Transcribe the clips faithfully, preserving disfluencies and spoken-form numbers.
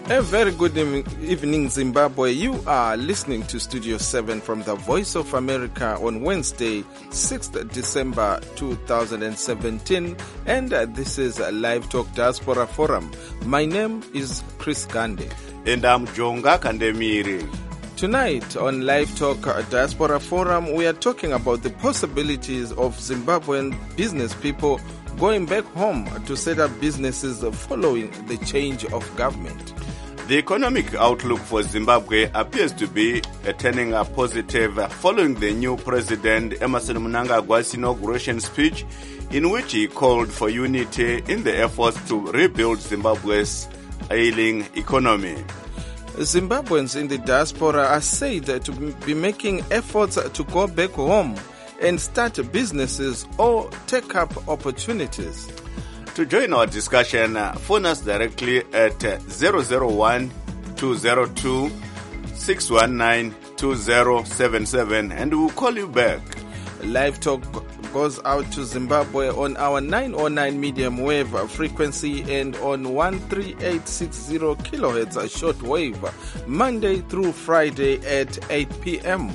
A very good evening, Zimbabwe. You are listening to Studio seven from the Voice of America on Wednesday, sixth December two thousand seventeen, and this is a Live Talk Diaspora Forum. My name is Chris Gande. And I'm Jonga Kandemiri. Tonight on Live Talk Diaspora Forum, we are talking about the possibilities of Zimbabwean business people going back home to set up businesses following the change of government. The economic outlook for Zimbabwe appears to be uh, turning a positive following the new president Emmerson Mnangagwa's inauguration speech, in which he called for unity in the efforts to rebuild Zimbabwe's ailing economy. Zimbabweans in the diaspora are said to be making efforts to go back home and start businesses or take up opportunities. To join our discussion, uh, phone us directly at uh, zero zero one, two zero two, six one nine, two zero seven seven and we'll call you back. Live Talk goes out to Zimbabwe on our nine oh nine medium wave frequency and on one three eight six zero kilohertz short wave, Monday through Friday at eight p.m.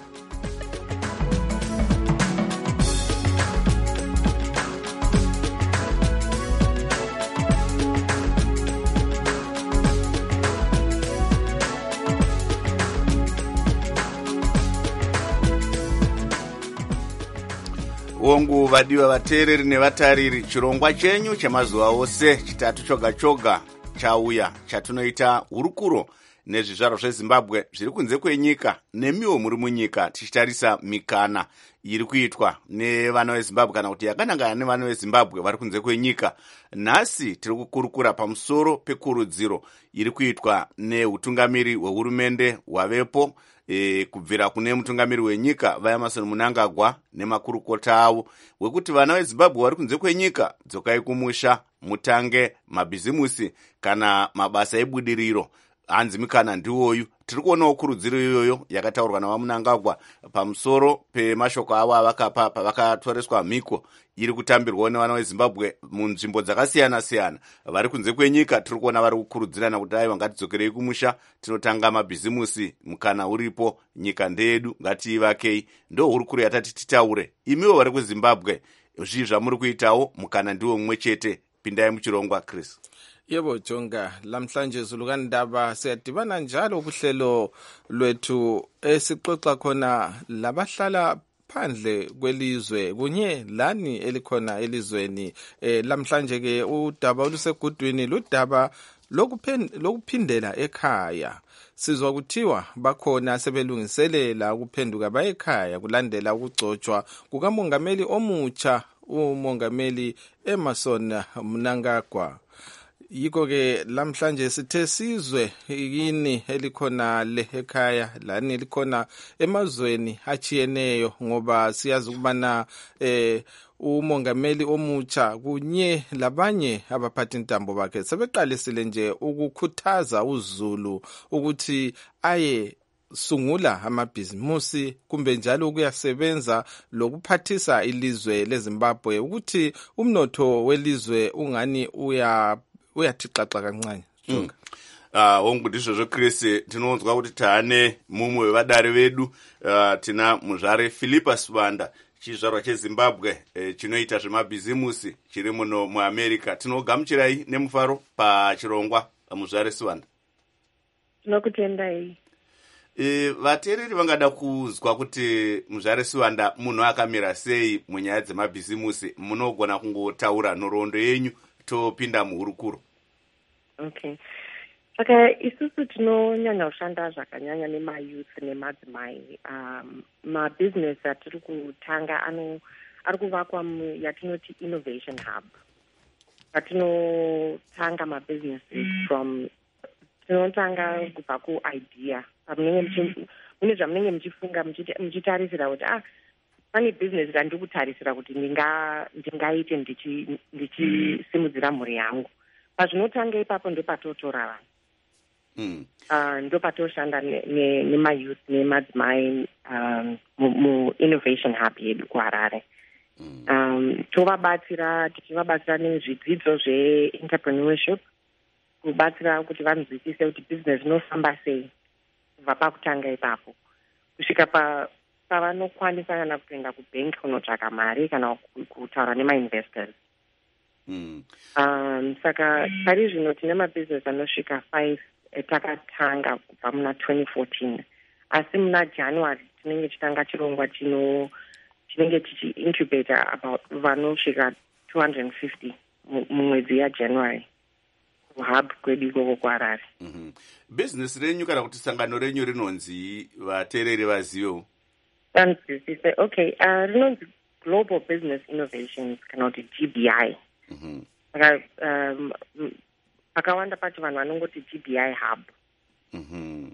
Wongu vadiwa vateereri nevatariri, chirongwa chenyu chemazuva ose chitatu choga choga chauya chatunoita hurukuro nezvizvarwa zveZimbabwe zviri kunze kwenyika nemiwo muri munyika, tichitarisa mikana iri kuitwa nevana veZimbabwe kana kuti yakanangana nevana veZimbabwe vari kunze kwenyika. Nhasi tiri kukurukura pamusoro pekurudziro iri kuitwa neutungamiri hwehurumende hwavepo E, kubvira kune mutungamiri wenyika vaEmmerson Mnangagwa nemakurukota avo, wekuti vana veZimbabwe vari kunze kwenyika dzokai kumusha mutange mabhizimusi kana mabasa ebudiriro. Hanzi mikana ndiwoyu. Tiri kuonawo kurudziro iyoyo yakataurwa navaMnangagwa pamusoro pemashoko avo avakapa pavakatoreswa mhiko iri kutambirwa nevana veZimbabwe munzvimbo dzakasiyana siyana vari kunze kwenyika. Tiri kuona vari kukurudzirana kuti aiwa ngatidzokerei kumusha, tinotanga mabhizimusi, mukana uripo, nyika ndeyedu, ngatiivakei. Ndo hurukuro yatati titaure. Imiwo vari kuZimbabwe, zvii zvamuri kuitawo, mukana ndiwo mumwe chete. Pindai muchirongwa, Chris. Yebo Jonga, lamhlanje zulukandaba siyadibana njalo kuhlelo lwethu esixoxa khona labahlala phandle kwelizwe kunye lani elikhona elizweni. Eh, lamhlanje ke udaba olusegudwini ludaba lokuphindela ekhaya. Sizwa kuthiwa bakhona sebelungiselela ukuphenduka baye ekhaya kulandela ukugcotshwa kukamongameli omutsha, umongameli Emmerson Mnangagwa. Yiko ke lamhlanje sithe sizwe yini elikhona le ekhaya lani elikhona emazweni achiyeneyo, ngoba siyazi ukubana eh umongameli omutsha kunye labanye abaphathi intambo bakhe sebeqalisile nje ukukhuthaza uZulu ukuthi aye sungula amabhizimusi kumbe njalo ukuyasebenza lokuphathisa ilizwe leZimbabwe, ukuthi umnotho welizwe ungani uya uyathiqaxa kancane. Jonga. Ah, hongu ndizvo Chris, tinonzwa kuti taane mumwe wevadare vedu, uh, tina muzvare Philippa Sibanda, chizvarwa cheZimbabwe eh, chinoita zvemabhizimusi chiri muno muAmerica. Tinogamuchirai nemufaro pachirongwa muzvare Sibanda. Tinokutendai. E, vateereri vangada kuzwa kuti muzvare Sibanda munhu akamira sei munyaya dzemabhizimusi, munogona kungotaura nhoroondo yenyu topinda muhurukuro. Okay. Saka isusu tinonyanya kushanda zvakanyanya nemayouth nemadzimai. Um, mabusiness atiri kutanga ano ari kuvakwa yatinoti innovation hub. Patinotanga mabusinesses from tinotanga kubva kuidea. Mune zvamunenge muchifunga muchitarisira kuti ah pane business randiri kutarisira kuti ndingaite ndichisimudzira mhuri yangu. Pazvinotanga ipapo ndo patotora vanhu. Mm. Uh, ndo patoshanda nemayouth nemadzimai um, mu-innovation hub yedu kuHarare. Mm. Um, tovabatsira tichivabatsira nezvidzidzo zve-entrepreneurship kubatsira kuti vanzwisise kuti business inofamba sei kubva pakutanga ipapo kusvika pa pavanokwanisa kana kuenda kubank kunotsvaka mari kana kutaura nemainvestors. Mm. Um, saka pari zvino tine mabusiness anosvika five etakatanga kubva muna twenty fourteen, asi muna January tinenge chitanga chirongwa chino chinenge chichi-incubator about vanosvika two hundred fifty mumwedzi yaJanuary kuhub kwedu ikoko kuHarare. Mm-hmm. Business renyu kana kuti sangano renyu rinonzi vateereri vazivewo? Vanzwisise, okay, uh, rinonzi Global Business Innovations kana kuti G B I. Mm-hmm. Saka um, pakawanda pacho vanhu vanongoti G B I hub. Mm-hmm.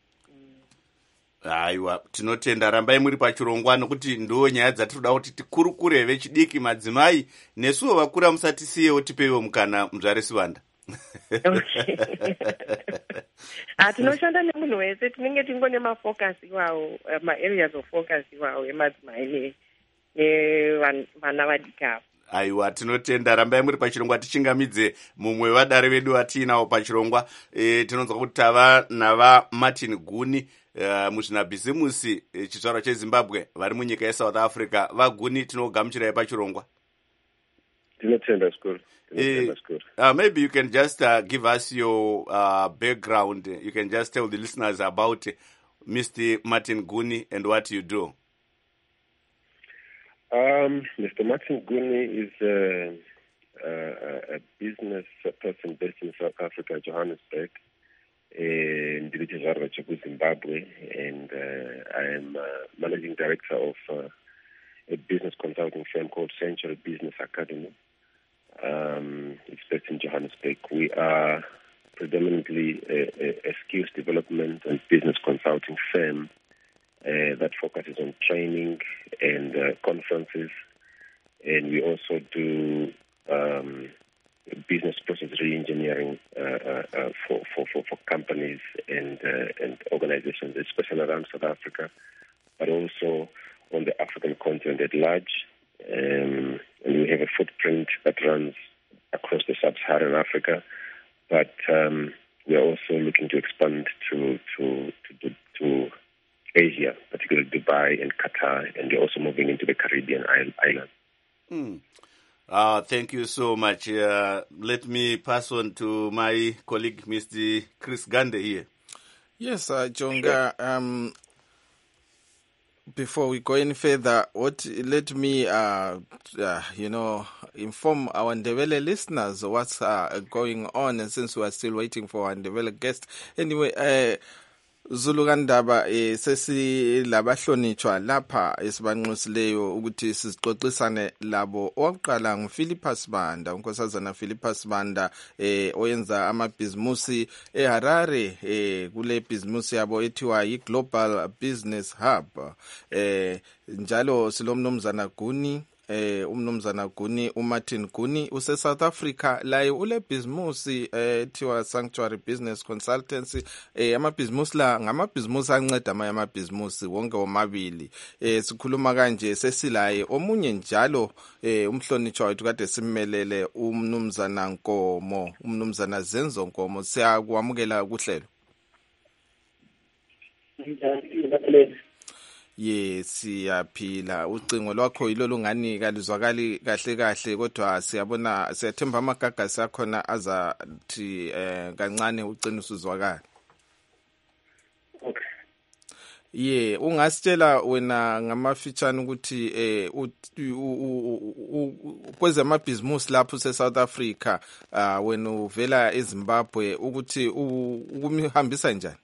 Aiwa, tinotenda, rambai muri pachirongwa nokuti ndo nyaya dzatinoda kuti tikurukure vechidiki, madzimai nesuwo vakura musatisiyewo tipewo mukana muzvaresi vanda. Okay. Ah, tinoshanda nemunhu wese, tinenge tingone mafocus iwawo, ma-areas of focus iwawo emadzimai nevana vadika. Aiwa, tinotenda, rambai muri pachirongwa. Tichingamidze mumwe vadare vedu vatiinawo pachirongwa. E, tinonzwa kuti tava nava Martin Guni, uh, muzvinabhizimusi e, chizvarwa cheZimbabwe vari munyika yeSouth Africa. VaGuni, tinogamuchirai pachirongwa. Tinotenda skuru. Uh, uh, maybe you can just uh, give us your uh, background. You can just tell the listeners about uh, Mister Martin Guni and what you do. Um, Mister Martin Guni is a, a, a business person based in South Africa, Johannesburg, in the Zimbabwe, and uh, I am uh, managing director of uh, a business consulting firm called Century Business Academy. Um, it's based in Johannesburg. We are predominantly a, a, a skills development and business consulting firm uh, that focuses on training and uh, conferences, and we also do um, business process re-engineering uh, uh, uh, for, for, for, for companies and uh, and organizations, especially around South Africa, but also on the African continent at large. Um, and we have a footprint that runs across the sub-Saharan Africa, but um, we are also looking to expand to to to, to Asia, particularly Dubai and Qatar, and we're also moving into the Caribbean islands. Hmm. Uh, thank you so much. Uh, let me pass on to my colleague, Mister Chris Gande here. Yes, uh, Jonga. Um, Before we go any further, what, let me, uh, uh, you know, inform our Ndebele listeners what's uh, going on, and since we are still waiting for our Ndebele guest. Anyway, uh, Zulu Kandaba eh sesi labahlonitshwa lapha esibanxusileyo ukuthi sizixoxisane labo. Oqala nguPhilippus Banda, unkosazana Philippus Banda eh oyenza amabhizimusi eHarare eh kule bhizimusi yabo ethiwa yiGlobal Business Hub. Eh njalo silomnumzana Guni eh umnumzana Guni uMartin Guni use South Africa laye ule business eh thiwa Sanctuary Business Consultancy. Eh ama business la ngama business anceda ama ama business wonke omabili. Eh sikhuluma kanje sesilaye omunye njalo eh umhlonitshwa wethu kade simmelele umnumzana Nkomo, umnumzana Zenzo Nkomo. Siyakwamukela kuhlelo. Yes, siyaphila. Ucingo lwakho yilolu ngani kalizwakali kahle kahle, kodwa siyabona siyathemba amagaga sakhona azathi eh kancane ucina usuzwakala. Okay. Yeah, ungasitshela wena ngamafitshane ukuthi eh kwezama business lapho se South Africa uh wena uvela eZimbabwe ukuthi ukumhambisa njani?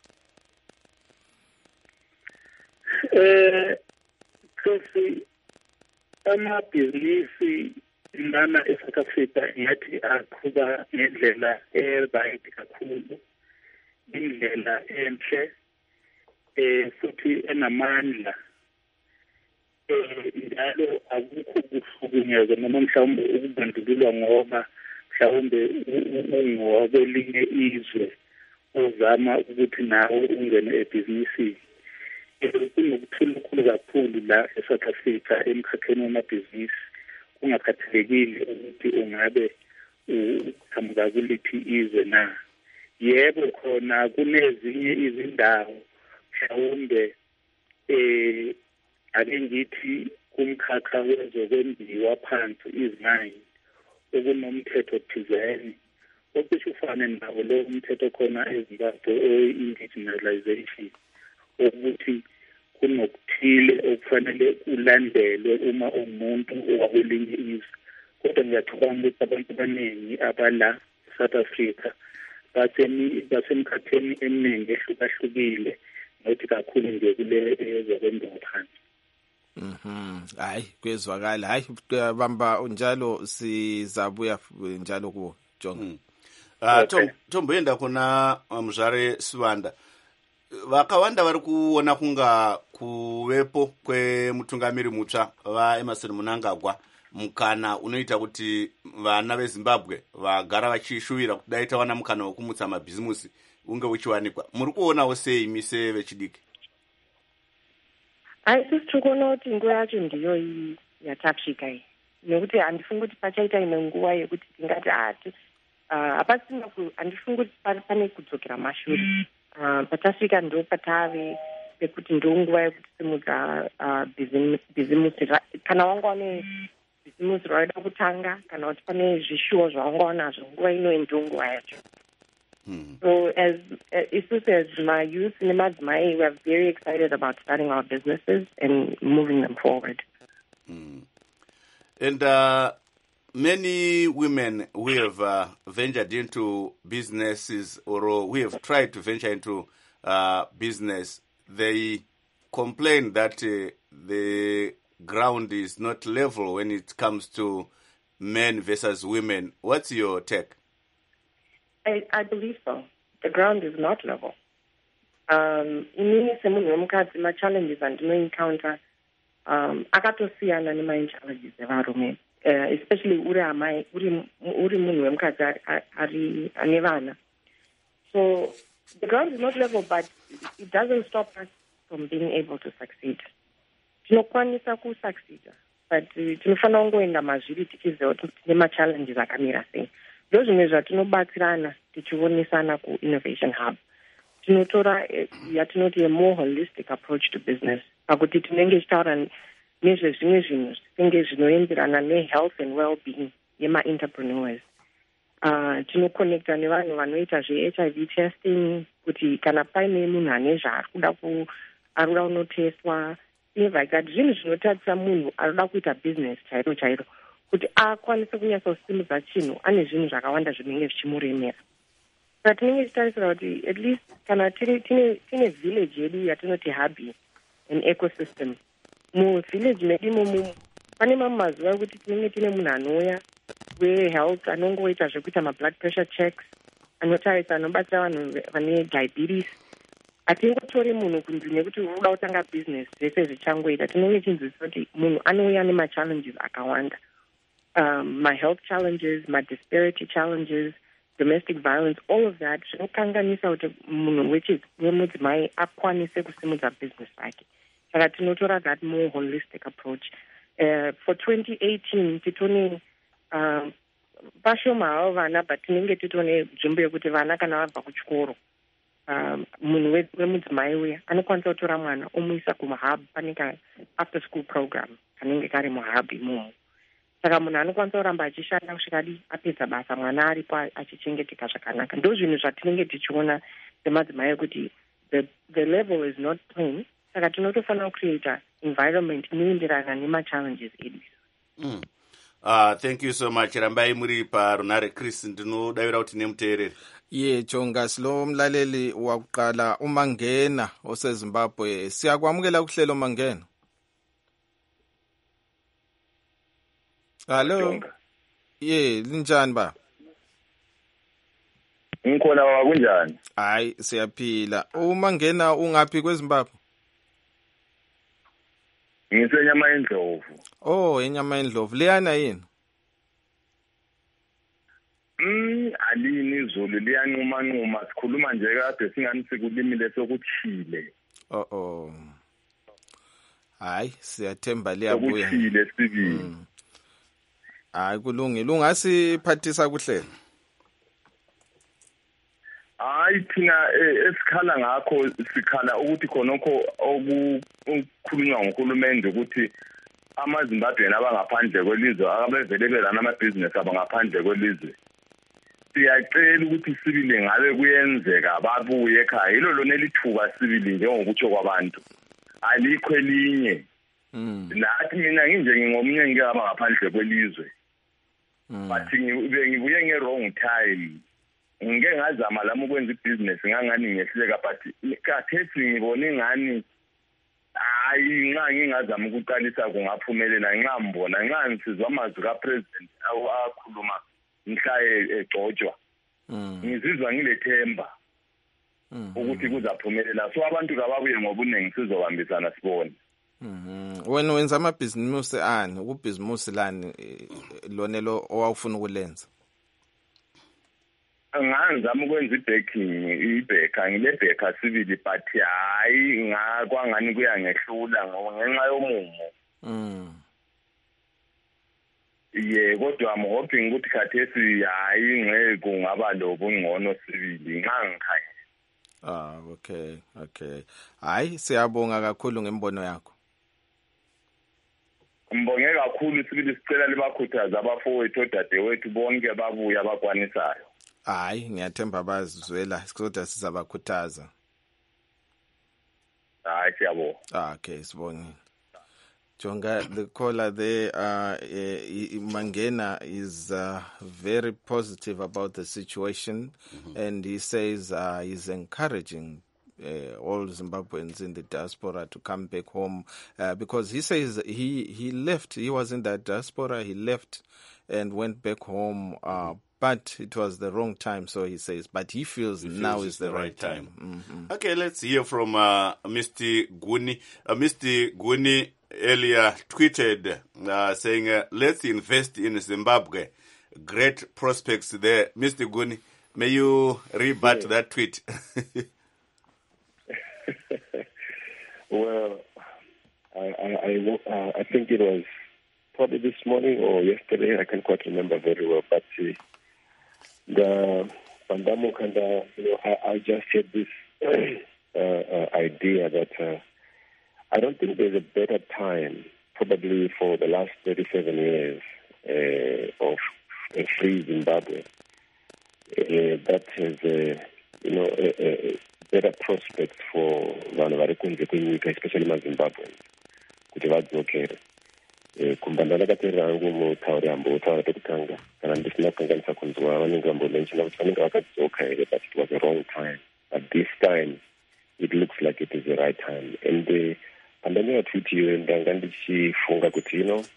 Eh, kasi amabhizinisi lana eSouth Africa yathi aqhuba ngendlela e-right kakhulu, indlela enhle, eh futhi enamandla. Eh njalo akukho kuhlukunyezwa noma mhlawumbe ukubandlululwa ngoba mhlawumbe ungokwelinye izwe uzama ukuthi nawe ungene ebhizinisini. Kunokuthula okukhulu kakhulu la eSouth Africa emkhakheni wamabhizinisi, kungakhathalekile ukuthi ungabe uqhamuka kuliphi izwe na. yebo khona kunezinye izindawo mhlawumbe eh ake ngithi kumkhakha wezokwembiwa phansi izimali okunomthetho thizeni okusho ufane nawo lo umthetho khona eZimbabwe o-indigenization ukuthi kunokuthile okufanele ulandelwe uma umuntu owakwelinye izwe. Kodwa ngiyacabanga ukuthi abantu abaningi abala South Africa basemi basemkhatheni eminingi ehlukahlukile nokuthi kakhulu nje kule ezokwembiwa phansi. Mhm. Hayi kwezwakala. Hayi bamba njalo sizabuya njalo ku John. Ah Tom Tom yenda kuna Mzare Sivanda. Vakawanda vari kuona kunga kuvepo kwemutungamiri mutsva vaEmmerson Mnangagwa mukana unoita kuti vana veZimbabwe vagara vachishuvira kuti daita wana mukana wekumutsa mabhizimusi unge uchiwanikwa. Muri kuonawo sei mise vechidiki? Haisi tiri kuona kuti nguva yacho ndiyo iyi yatasvika iyi, nekuti handifungi kuti pachaita ine nguva yekuti tingati ati hapasina handifungi kuti pane kudzokera mashure. Patasvika ndo patave pekuti ndo nguva yekuti simudza bhizimusi kana wanga wane bhizimusi raida kutanga kana kuti pane zvishuwo zvawanga wanazvo nguva ino ndo nguva yacho. So as uh, Isusu, as my youth in Nemadzimai, we are very excited about starting our businesses and moving them forward. Mm. And uh, many women who have uh, ventured into businesses or we have tried to venture into uh, business, they complain that uh, the ground is not level when it comes to men versus women. What's your take? I, I believe so. The ground is not level. Um, inini semunhu wemukadzi ma-challenges andino-encounter um, akatosiyana nema-challenges evarume, uh, especially uri amai uri uri munhu wemukadzi ari ane vana. So the ground is not level, but it doesn't stop us from being able to succeed. Tinokwanisa kusucceeda, but tinofanira kungoenda mazviri tichiziva kuti tine ma-challenges akamira sei. Ndo zvimwe zvatinobatsirana tichionesana ku-Innovation Hub. Tinotora yatinoti a more holistic approach to business. Pakuti tinenge tichitaura nezvezvimwe zvinhu zvinenge zvinoenderana ne-health and well-being yema-entrepreneurs. Uh, tinoconnecta nevanhu vanoita zve-H I V testing kuti kana paine munhu ane zvaari kuda ku arikuda kunoteswa, things like that. Zvinhu zvinotarisa munhu arikuda kuita business chairo chairo kuti akwanise kunyatsa kusimudza chinhu ane zvinhu zvakawanda zvinenge zvichimuremera. Saka tinenge tichitarisira kuti at least kana tine tine village yedu yatinoti habi an ecosystem. Muvillage medu imomo pane mamwe mazuva ekuti tinenge tine munhu anouya wehealth anongoita zvekuita mablood pressure checks, anotarisa anobatsira vanhu vane diabetes. Hatingotori munhu kunzi nekuti unoda kutanga business zvese zvichangoita. Tinenge tinzwisisa kuti munhu anouya nema-challenges akawanda. Um, my health challenges, my disparity challenges, domestic violence, all of that zvinokanganisa kuti munhu wemudzimai akwanise kusimudza business yake. Saka tinotora that more holistic approach. Uh, for twenty eighteen titone um, pashoma havo vana, but tinenge titone nzvimbo yekuti vana kana vabva kuchikoro um, munhu wemudzimai uya anokwanisa kutora mwana omuisa kuhub, panenge after school program kanenge kari muhub imomo. Saka munhu anokwanisa kuramba achishanda kusvikadi apedza basa mwana aripo achichengeteka zvakanaka. Ndo zvinhu zvatinenge tichiona semadzimai kuti the, the level is not plain. Saka tinotofanira kucreata environment inoenderana nema-challenges edu. Mm. Uh, thank you so much. Rambai muri parunare Chris ndinodavira kuti nemuteereri. Ye Jonga silo mlaleli wakuqala uMangena oseZimbabwe. Siyakwamukela kuhlelo Mangena. Hello. Ye, linjani ba? Ngikhona baba kunjani? Hayi, siyaphila. uMangena ungaphi kweZimbabwe? Ngisenyama endlovu. Oh, enyama endlovu. Liyana yini? Mm, alini izulu liyanquma nquma, sikhuluma nje kade singani sikulimile sokuthile. Oh oh. Hayi, siyathemba liyabuya. Sokuthile sibili. Mm. Hayi kulungile. Ungasiphathisa kuhlela. hayi thina esikhala ngakho sikhala ukuthi khonokho okukhulunywa nguhulumende ukuthi amaZimbabwean abangaphandle kwelizwe abavele belana amabhizinesi abangaphandle kwelizwe siyacela ukuthi sibili ngabe kuyenzeka babuye ekhaya yilo lona elithuba sibili njengokutsho kwabantu alikho elinye nathi mina nginje ngingomnye ngike abangaphandle kwelizwe but ngibuye nge-wrong time ngike ngazama lami ukwenza ibhizinesi ngangani ngehluleka but kathesi ngibone ngani hayi nxa ngingazama ukuqalisa kungaphumelela nxa mbona nxa ngisizwa amazwi kapresident akhuluma mhla egcotshwa ngizizwa ngilethemba ukuthi kuzaphumelela so abantu kababuye ngobuningi sizobambisana sibone. Wena wenza amabhizimusi ani ukubhizimusi lani lonelo owawufuna ukulenza? Ngizama ukwenza i-baking ibheka ngilebheka sibili but hayi ngakwangani kuyangehlula ngenxa yomumo. Mm. Ye kodwa I'm hoping ukuthi khathesi hayi ngeke kungaba lobungcono sibili nxa ngikhaya. Ah okay okay. Hayi siyabonga kakhulu ngembono yakho. Mbonge kakhulu sibili sicela libakhuthaza abafowethu odadewethu bonke babuya abakwanisayo. Hayi ngiyathemba bazizwela kodwa sizabakhuthaza. Hayi siyabonga. Ah okay sibongile. Jonga, the caller there, uh, uh, Mangena, is uh, very positive about the situation, mm-hmm. and he says uh, he's encouraging uh, all Zimbabweans in the diaspora to come back home uh, because he says he, he left, he was in that diaspora, he left and went back home, uh, but it was the wrong time, so he says, but he feels he now feels is the, the right time. time. Mm-hmm. Okay, let's hear from uh, Mister Guni. Uh, Mister Guni earlier tweeted uh, saying, uh, let's invest in Zimbabwe. Great prospects there. Mister Guni, may you rebut yeah. that tweet? Well, I, I, I, uh, I think it was probably this morning or yesterday, I can't quite remember very well, but uh, the pandemic and uh, you know, I, I just had this uh, uh, idea that uh, I don't think there's a better time, probably for the last thirty-seven years uh, of a free Zimbabwe, uh, that has uh, you know a, a better prospects for vanhu vari kunze kwenyika, especially maZimbabweans, kuti vadzokere. Kumbanda lakateerera hangu mutauri ambotaura pekutanga kana ndisina kukanganisa kunzwa vanenge vambomenshina kuti vanenge vakadzoka here, but it was the wrong time. But this time it looks like it is the right time. And uh, pandamira tweet iyo ndanga ndichifunga kuti you know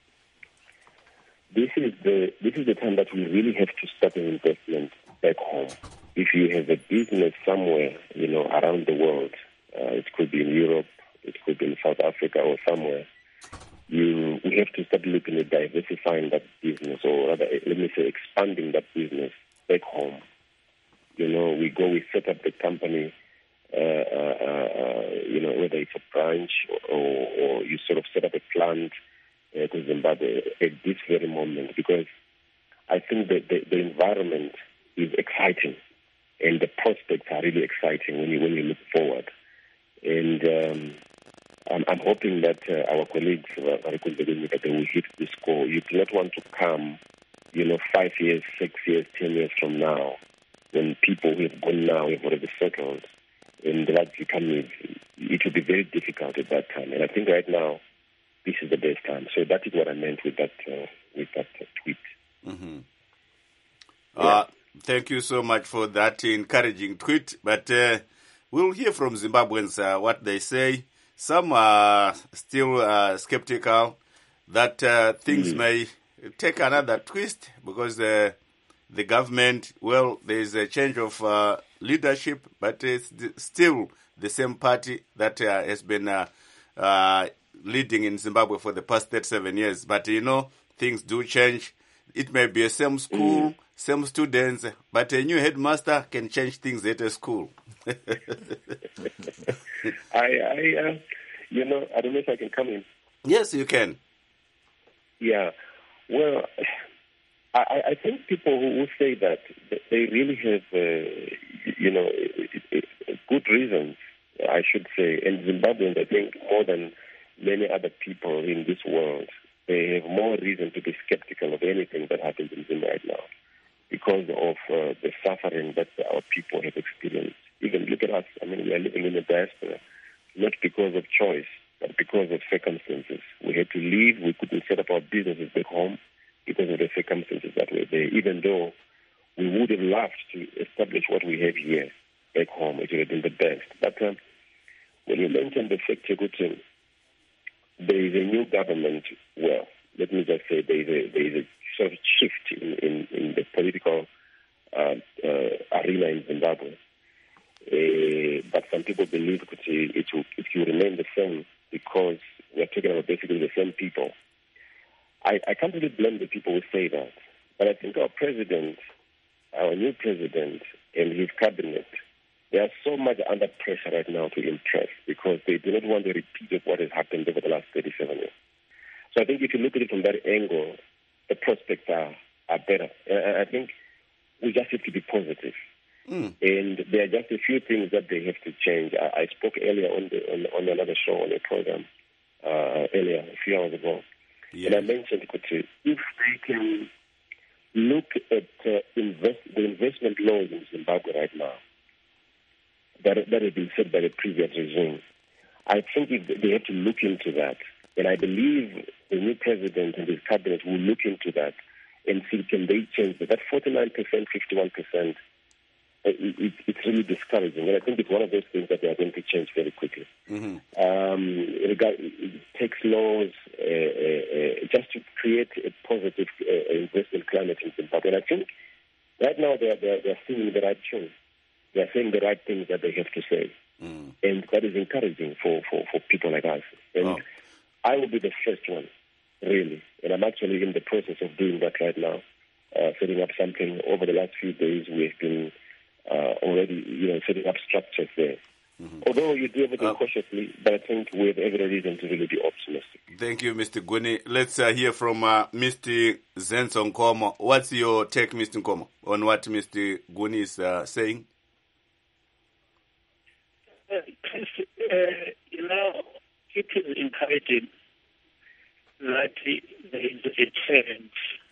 this is the this is the time that we really have to start an investment back home. If you have a business somewhere, you know, around the world, uh, it could be in Europe, it could be in South Africa or somewhere, you we have to start looking at diversifying that business, or rather, let me say, expanding that business back home. You know, we go, we set up the company, uh, uh, uh, you know, whether it's a branch or, or you sort of set up a plant uh, to Zimbabwe at this very moment, because I think that the, the environment is exciting and the prospects are really exciting when you when you look forward. And um, I'm, I'm hoping that uh, our colleagues uh, that they will hit this goal. You do not want to come, you know, five years, six years, ten years from now, when people who have gone now have already settled, and that becomes, it will be very difficult at that time. And I think right now, this is the best time. So that is what I meant with that uh, with that uh, tweet. Mm-hmm. Yeah. Uh, thank you so much for that encouraging tweet. But uh, we'll hear from Zimbabweans uh, what they say. Some are still uh, skeptical that uh, things mm. may take another twist because uh, the government, well, there's a change of uh, leadership, but it's still the same party that uh, has been uh, uh, leading in Zimbabwe for the past thirty-seven years. But, you know, things do change. It may be a same school, mm. same students, but a new headmaster can change things at a school. I, I uh, you know, I don't know if I can come in. Yes, you can. Yeah. Well, I, I think people who, who say that, they really have, uh, you know, it, it, it, good reasons, I should say. And Zimbabweans, I think, more than many other people in this world, they have more reason to be skeptical of anything that happens in Zimbabwe right now because of uh, the suffering that our people have experienced. Even look at us. I mean, we are living in the diaspora, not because of choice, but because of circumstances. We had to leave. We couldn't set up our businesses back home because of the circumstances that were there, even though we would have loved to establish what we have here back home. It would have been the best. But um, when you mentioned the fact, Chikutin, there is a new government. Well, let me just say there is a, there is a sort of shift in, in, in the political uh, uh, arena in Zimbabwe. Uh, but some people believe it, it, will, it will remain the same because we're talking about basically the same people. I, I can't really blame the people who say that. But I think our president, our new president and his cabinet, they are so much under pressure right now to impress because they do not want a repeat of what has happened over the last thirty-seven years. So I think if you look at it from that angle, the prospects are, are better. Uh, I think we just have to be positive. Mm. And there are just a few things that they have to change. I, I spoke earlier on, the, on, on another show, on a program, uh, earlier, a few hours ago. Yes. And I mentioned, if they can look at uh, invest, the investment laws in Zimbabwe right now, that, that have been set by the previous regime, I think if they have to look into that. And I believe the new president and his cabinet will look into that and see can they change that. That forty-nine percent, fifty-one percent, it, it, it's really discouraging. And I think it's one of those things that they are going to change very quickly. Mm-hmm. Um, regard, tax laws, uh, uh, just to create a positive uh, investment climate in Zimbabwe. And I think right now they are, they are, they are singing the right tune. They are saying the right things that they have to say. Mm. And that is encouraging for, for, for people like us. And oh. I will be the first one, really. And I'm actually in the process of doing that right now, uh, setting up something. Over the last few days, we have been uh, already, you know, setting up structures there. Mm-hmm. Although you do everything uh, cautiously, but I think we have every reason to really be optimistic. Thank you, Mister Gwini. Let's uh, hear from uh, Mister Zenson Nkomo. What's your take, Mister Nkomo, on what Mister Gwini is uh, saying? Uh, uh, you know, it is encouraging that there is a change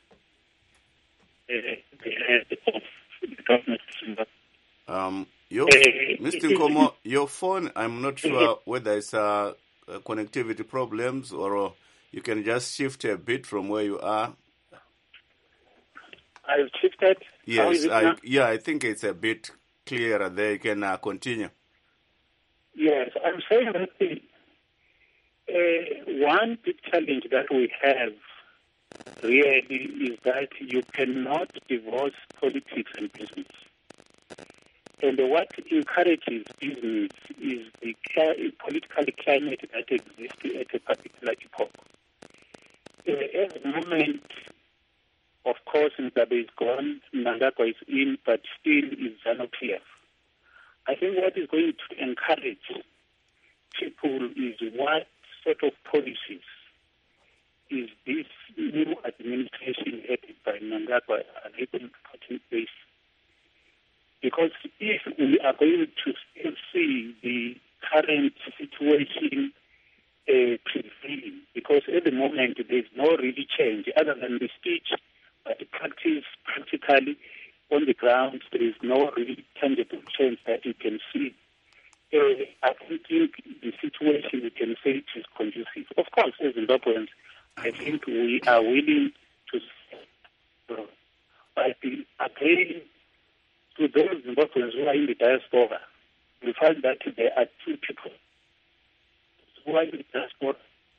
uh, ahead of the government. Um, your, uh, Mister Nkomo, your phone, I'm not sure whether it's uh, uh, connectivity problems or uh, you can just shift a bit from where you are. I've shifted? Yes, I, yeah, I think it's a bit clearer there. You can uh, continue. Yes, I'm saying that the, uh, one big challenge that we have really is that you cannot divorce politics and business. And what encourages business is the political climate that exists at a particular epoch. Uh, at the moment, of course, Mugabe is gone, Mnangagwa is in, but still is ZANU-P F. I think what is going to encourage people is what sort of policies is this new administration headed by Mnangagwa are they going to put in place? Because if we are going to still see the current situation uh, prevailing, because at the moment there's no really change other than the speech, but the practice practically on the ground, there is no really tangible change that you can see. Uh, I don't think the situation you can say it is conducive. Of course, as Zimbabweans, I think we are willing to uh, but the, again, to those Zimbabweans who are in the diaspora, we find that there are two people who are in the diaspora.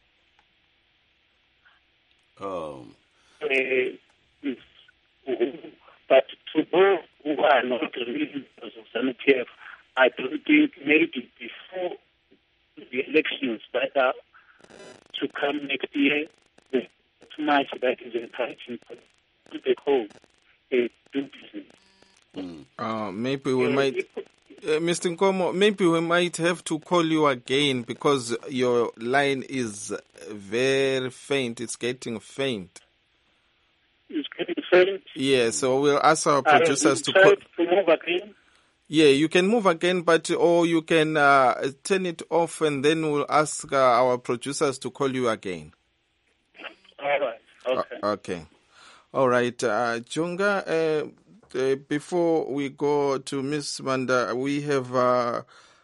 Oh. Uh, is, who, But to those who are not really of ZANU-P F, I don't think maybe before the elections that are to come next year, there's too much that is encouraging to take home and do business. Mm. Uh, maybe we uh, might, uh, Mister Nkomo, maybe we might have to call you again because your line is very faint. It's getting faint. It's getting faint. Yeah, so we'll ask our producers to try call. to move again. Yeah, you can move again, but or you can uh, turn it off, and then we'll ask uh, our producers to call you again. All right. Okay. Uh, okay. All right. Uh, Jonga, uh, uh, before we go to Miss Manda, we have uh,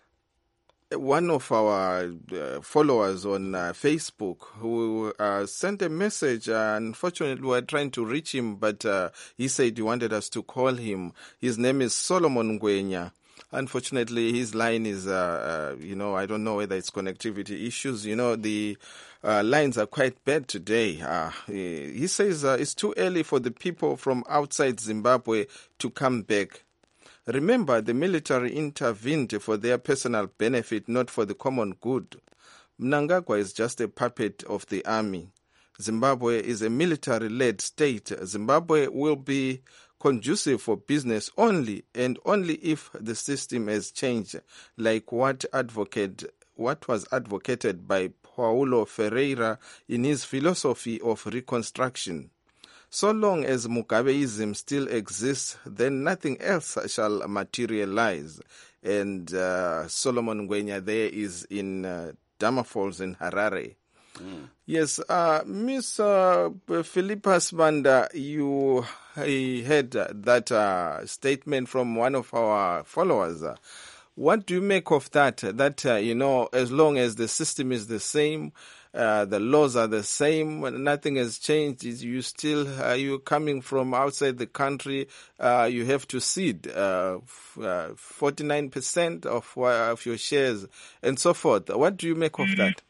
one of our uh, followers on uh, Facebook who uh, sent a message. Uh, unfortunately, we were trying to reach him, but uh, he said he wanted us to call him. His name is Solomon Ngwenya. Unfortunately, his line is, uh, uh, you know, I don't know whether it's connectivity issues. You know, the uh, lines are quite bad today. Uh, he, he says uh, it's too early for the people from outside Zimbabwe to come back. Remember, the military intervened for their personal benefit, not for the common good. Mnangagwa is just a puppet of the army. Zimbabwe is a military-led state. Zimbabwe will be conducive for business only and only if the system has changed, like what advocate what was advocated by Paulo Ferreira in his philosophy of reconstruction. So long as Mugabeism still exists, then nothing else shall materialize. And uh, Solomon Ngwenya there is in uh, Dama Falls in Harare. Mm. Yes, uh, Miss Uh, Philippa Manda, you heard that uh, statement from one of our followers. What do you make of that? That, uh, you know, as long as the system is the same, uh, the laws are the same, nothing has changed, you still, uh, you're coming from outside the country, uh, you have to cede uh, f- uh, forty-nine percent of, uh, of your shares and so forth. What do you make of that?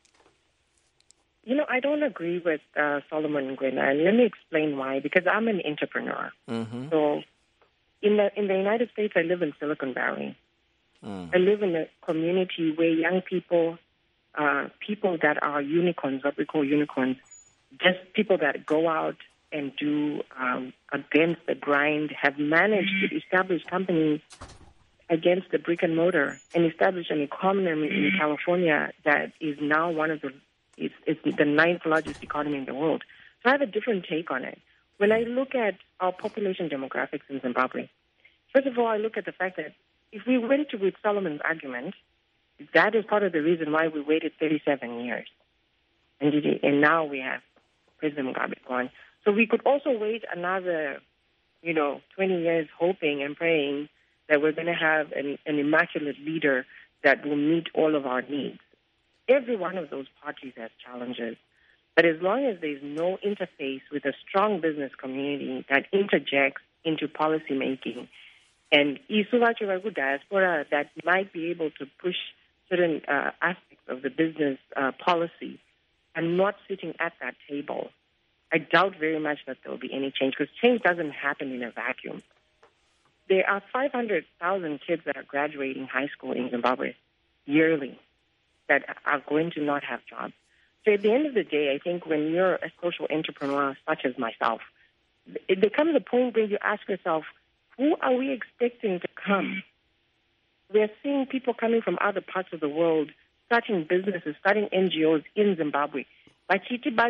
You know, I don't agree with uh, Solomon Ngwenya, and let me explain why. Because I'm an entrepreneur. Mm-hmm. So, in the in the United States, I live in Silicon Valley. Mm. I live in a community where young people, uh, people that are unicorns, what we call unicorns, just people that go out and do um, against the grind, have managed to establish companies against the brick and mortar and establish an economy in California that is now one of the It's, it's the ninth largest economy in the world. So I have a different take on it. When I look at our population demographics in Zimbabwe, first of all, I look at the fact that if we went to with Solomon's argument, that is part of the reason why we waited thirty-seven years. And, and now we have President Mugabe gone. So we could also wait another, you know, twenty years hoping and praying that we're going to have an, an immaculate leader that will meet all of our needs. Every one of those parties has challenges. But as long as there's no interface with a strong business community that interjects into policy making, and Isuvachu diaspora that might be able to push certain uh, aspects of the business uh, policy and not sitting at that table, I doubt very much that there will be any change, because change doesn't happen in a vacuum. There are five hundred thousand kids that are graduating high school in Zimbabwe yearly that are going to not have jobs. So at the end of the day, I think when you're a social entrepreneur such as myself, it becomes a point where you ask yourself, who are we expecting to come? We're seeing people coming from other parts of the world, starting businesses, starting N G Os in Zimbabwe. But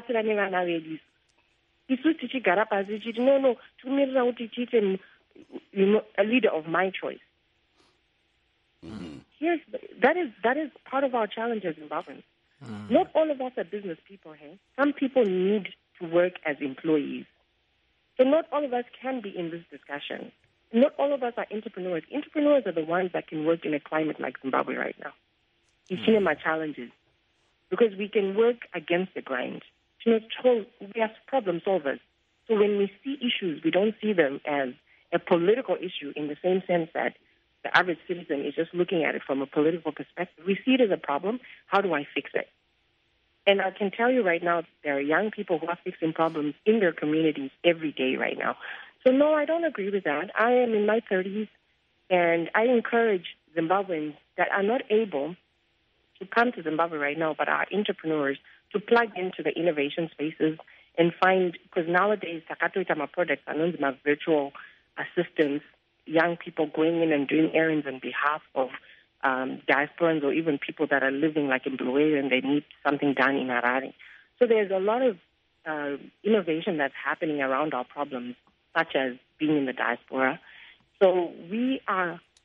no, no, a leader of my choice. Mm-hmm. Yes, that is that is part of our challenge as Zimbabweans. Mm. Not all of us are business people here. Some people need to work as employees. So not all of us can be in this discussion. Not all of us are entrepreneurs. Entrepreneurs are the ones that can work in a climate like Zimbabwe right now. You see mm. my challenges. Because we can work against the grind. You know, so we are problem solvers. So when we see issues, we don't see them as a political issue in the same sense that the average citizen is just looking at it from a political perspective. We see it as a problem. How do I fix it? And I can tell you right now, there are young people who are fixing problems in their communities every day right now. So no, I don't agree with that. I am in my thirties, and I encourage Zimbabweans that are not able to come to Zimbabwe right now, but are entrepreneurs, to plug into the innovation spaces and find, because nowadays, Takatoitama products are known as virtual assistants, young people going in and doing errands on behalf of um, diasporans or even people that are living like in Bulawayo and they need something done in Harare. So there's a lot of uh, innovation that's happening around our problems, such as being in the diaspora. So we are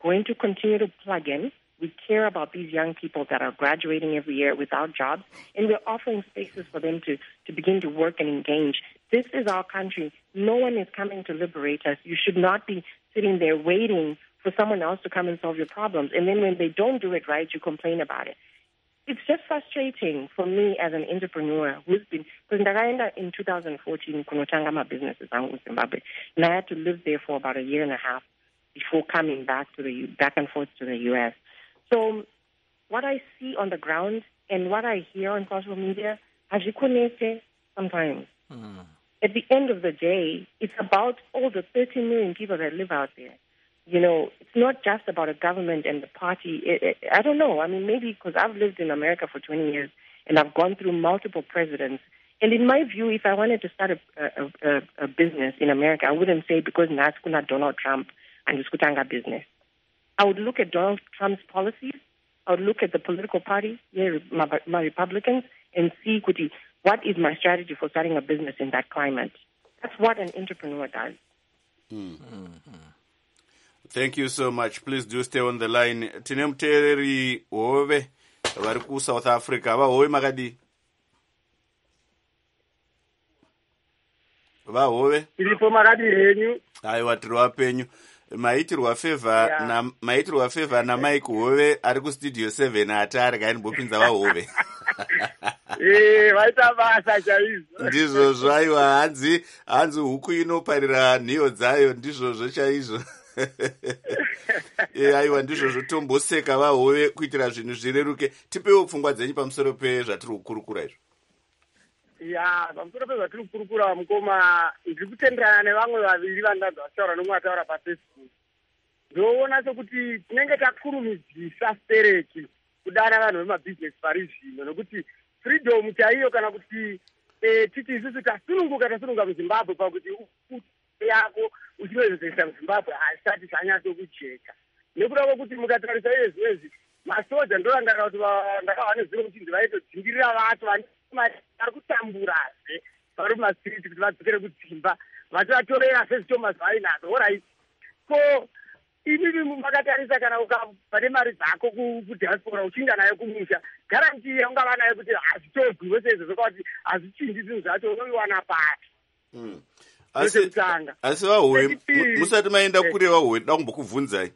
going to continue to plug in. We care about these young people that are graduating every year without jobs, and we're offering spaces for them to, to begin to work and engage. This is our country. No one is coming to liberate us. You should not be sitting there waiting for someone else to come and solve your problems. And then when they don't do it right, you complain about it. It's just frustrating for me as an entrepreneur who's been, because in two thousand fourteen, kunotanga my businesses in Zimbabwe, and I had to live there for about a year and a half before coming back to the back and forth to the U S. So what I see on the ground and what I hear on social media, ajikunete sometimes. Mm. At the end of the day, it's about all the thirteen million people that live out there. You know, it's not just about a government and the party. It, it, I don't know. I mean, maybe because I've lived in America for twenty years and I've gone through multiple presidents. And in my view, if I wanted to start a, a, a, a business in America, I wouldn't say because Naskuna Donald Trump and Skutanga business. I would look at Donald Trump's policies. I would look at the political party, yeah, my, my Republicans, and see what is my strategy for starting a business in that climate. That's what an entrepreneur does. Mm. Mm-hmm. Thank you so much. Please do stay on the line. Tine muteereri hove vari ku South Africa vahove makadi vahove tiripo makadi henyu aiwa tiri wapenyu maitirwa favor yeah. na maitirwa favor na Mike Hove ari ku studio seven ati ari kaimbopinza vahove eh vaita basa chaizvo ndizvozvo aiwa hanzi hanzi huku inoparira nhiyo dzayo ndizvozvo chaizvo e aiwa ndizvozvo tomboseka vahove kuitira zvinhu zvireruke. Tipewo pfungwa dzenyu pamusoro pezvatiri kukurukura izvo. ya pamusoro pezvatiri kukurukura mukoma ndiri kutenderana nevamwe vaviri vandanzi vataura nomwe ataura pafacebook. ndoona sekuti tinenge takurumidzisa stereki kudana vanhu vemabhizinesi pari zvino nokuti freedom chaiyo kana kuti titi isusu tasununguka tasununga muzimbabwe pakuti yako uchinoezesa muzimbabwe hasati zvanyatso kujeka nekuda kwokuti mukatarisa iyezvezi masoja ndorangarira kuti ndakava nezviro kuti vaitodzingirira vacho vari kutamburazve vari mumasiriti kuti vadzokere kudzimba vachivatorera sezvitomas vainazo orit. So inivi makatarisa kana ukapane mari dzako kudiaspora uchinda nayo kumusha garanti ungava nayo kuti hazvitorwiwe seizvozvo kwakuti hazvichinji zvinhu zvacho unoiwana pati. asi asi vahove musati maenda kure vahove da kumbokubvunzai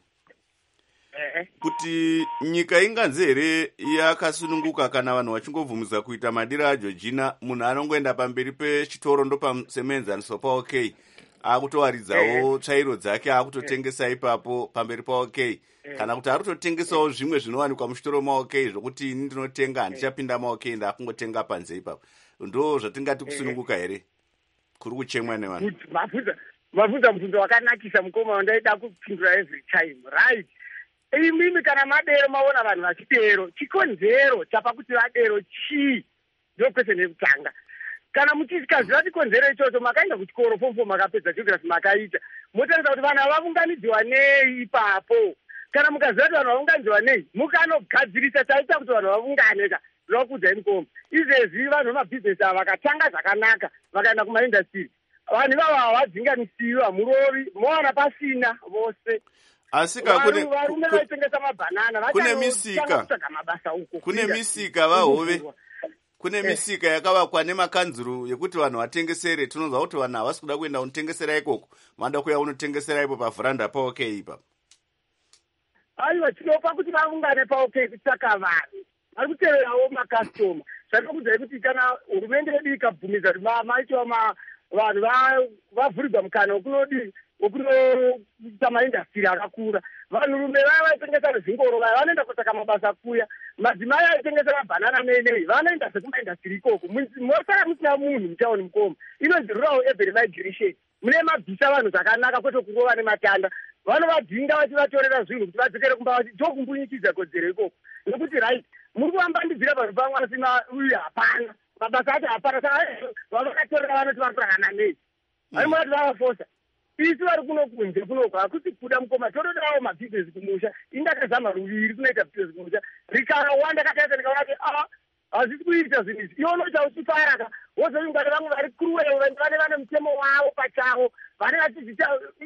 kuti nyika inganzi here yakasununguka kana vanhu vachingobvumisa kuita madiro ageorgina munhu anongoenda pamberi pechitoro ndopasemenzaniso paok akutowaridzawo tsvairo dzake akutotengesa ipapo pamberi paok kana kuti ari kutotengesawo zvimwe zvinowanikwa muchitoro maok zvokuti ini ndinotenga handichapinda maok ndakungotenga panze ipapo. ndo zvatingati kusununguka here kuri kuchemwa nevanhu? mabvunza mubvunzo wakanakisa mukoma wandaida kupindura every time right. imimi kana madero maona vanhu vachidero chikonzero chapa kuti vadero chii ndo kwesene yekutanga. kana muchikaziva chikonzero ichocho makaenda kuchikoro fomfo makapedza geography makaita motarisa kuti vanhu havaunganidziwa nei ipapo. kana mukaziva kuti vanhu havaunganidziwa nei mukanogadzirisa chaita kuti vanhu vaunganeka zvakuudza mukoma. izvezvi vanhu vemabhizinesi ava vakatanga zvakanaka vakaenda kumaindastiri vanhu ivavo havadzinganisiwi hamurovi mowana pasina vose. asi varume vaitengesa mabhanana kune misika mabasa uko kune misika vahove kune misika yakavakwa nemakanzuru yekuti vanhu vatengesere. tinonzwa kuti vanhu havasi kuda kuenda kunotengesera ikoko vanoda kuya unotengesera ipo pavhuranda paok ipapo. aiwa tinopa kuti vaungane paok kutsvaka vanhu vari kuteverawo makastoma. zvatokudzai kuti kana hurumende yedu ikabvumidza kuti maitiwa vanhu vavhurirwa mukana wekunodii wekunoita maindastiri akakura vanhurume vaya vaitengesa zvingoro vaya vanoenda kutsvaka mabasa kuya. madzimai aitengesa mabhanana menei vanoenda sekumaindastiri ikoko. mosara musina munhu mutauni mukoma. inonzi rural urban migration. mune mabvisa vanhu zvakanaka kwete kurova nematanda vanovadzinga vachivatorera zvinhu kuti vadzokere kumba vati tokumbunyikidza kodzero ikoko nekuti right muri kuvambandidzira vanhu pamwe asina uyu hapana mabasa acho hapana saka vavakatorera vanoti vari kurangana nei vari murati vavafosa. isi vari kuno kunze kunoko hakusi kuda mukoma totodawo mabhizinesi kumusha. indakazama ruviri kunoita bhizinesi kumusha rikawanda kataita ndikaona kuti a hazvisi kuita zvinhu izvi iwo noita uchifaraka wozoingane vamwe vari kuruweyo vane vane mutemo wavo pachavo vane vachizita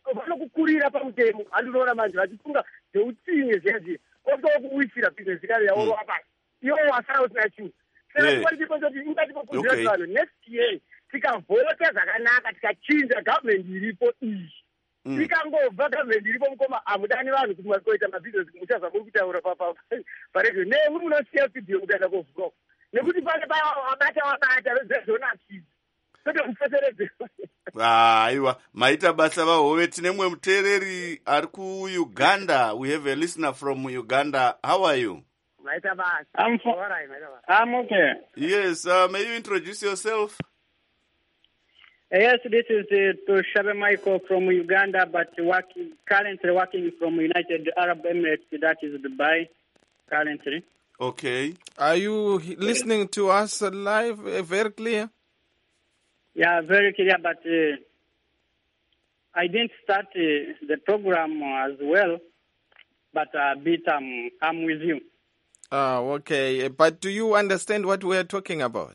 vanokukurira pamutemo handinoona manje vachifunga zveutsinye zvezvi otokuwisira bhizinesi kare yaorwa pasi iwo wasara usina chinhu saaaiioti ingatipokuzirai vanhu next year tikavhota zvakanaka tikachinja gavhumendi iripo iyi tikangobva gavhumendi iripo mukoma hamudani vanhu kuti makoita mabhizinesi muchaza muri kutaura paredio nemuri munosiya studio mukaenda kovhuroko nekuti pane abata wabata vezvezonakidzi kwete kupfeseredze aiwa maita basa vahove. tine mwe muteereri ari kuuganda. We have a listener from Uganda. How are you? maita basa I'm, for, right, maita basa. I'm okay. Yes, uh, may you introduce yourself? Yes, this is uh, to Shabe Michael from Uganda, but working, currently working from United Arab Emirates, that is Dubai, currently. Okay. Are you listening to us live, uh, very clear? Yeah, very clear, but uh, I didn't start uh, the program as well, but a bit um, I'm with you. Oh, okay. But do you understand what we are talking about?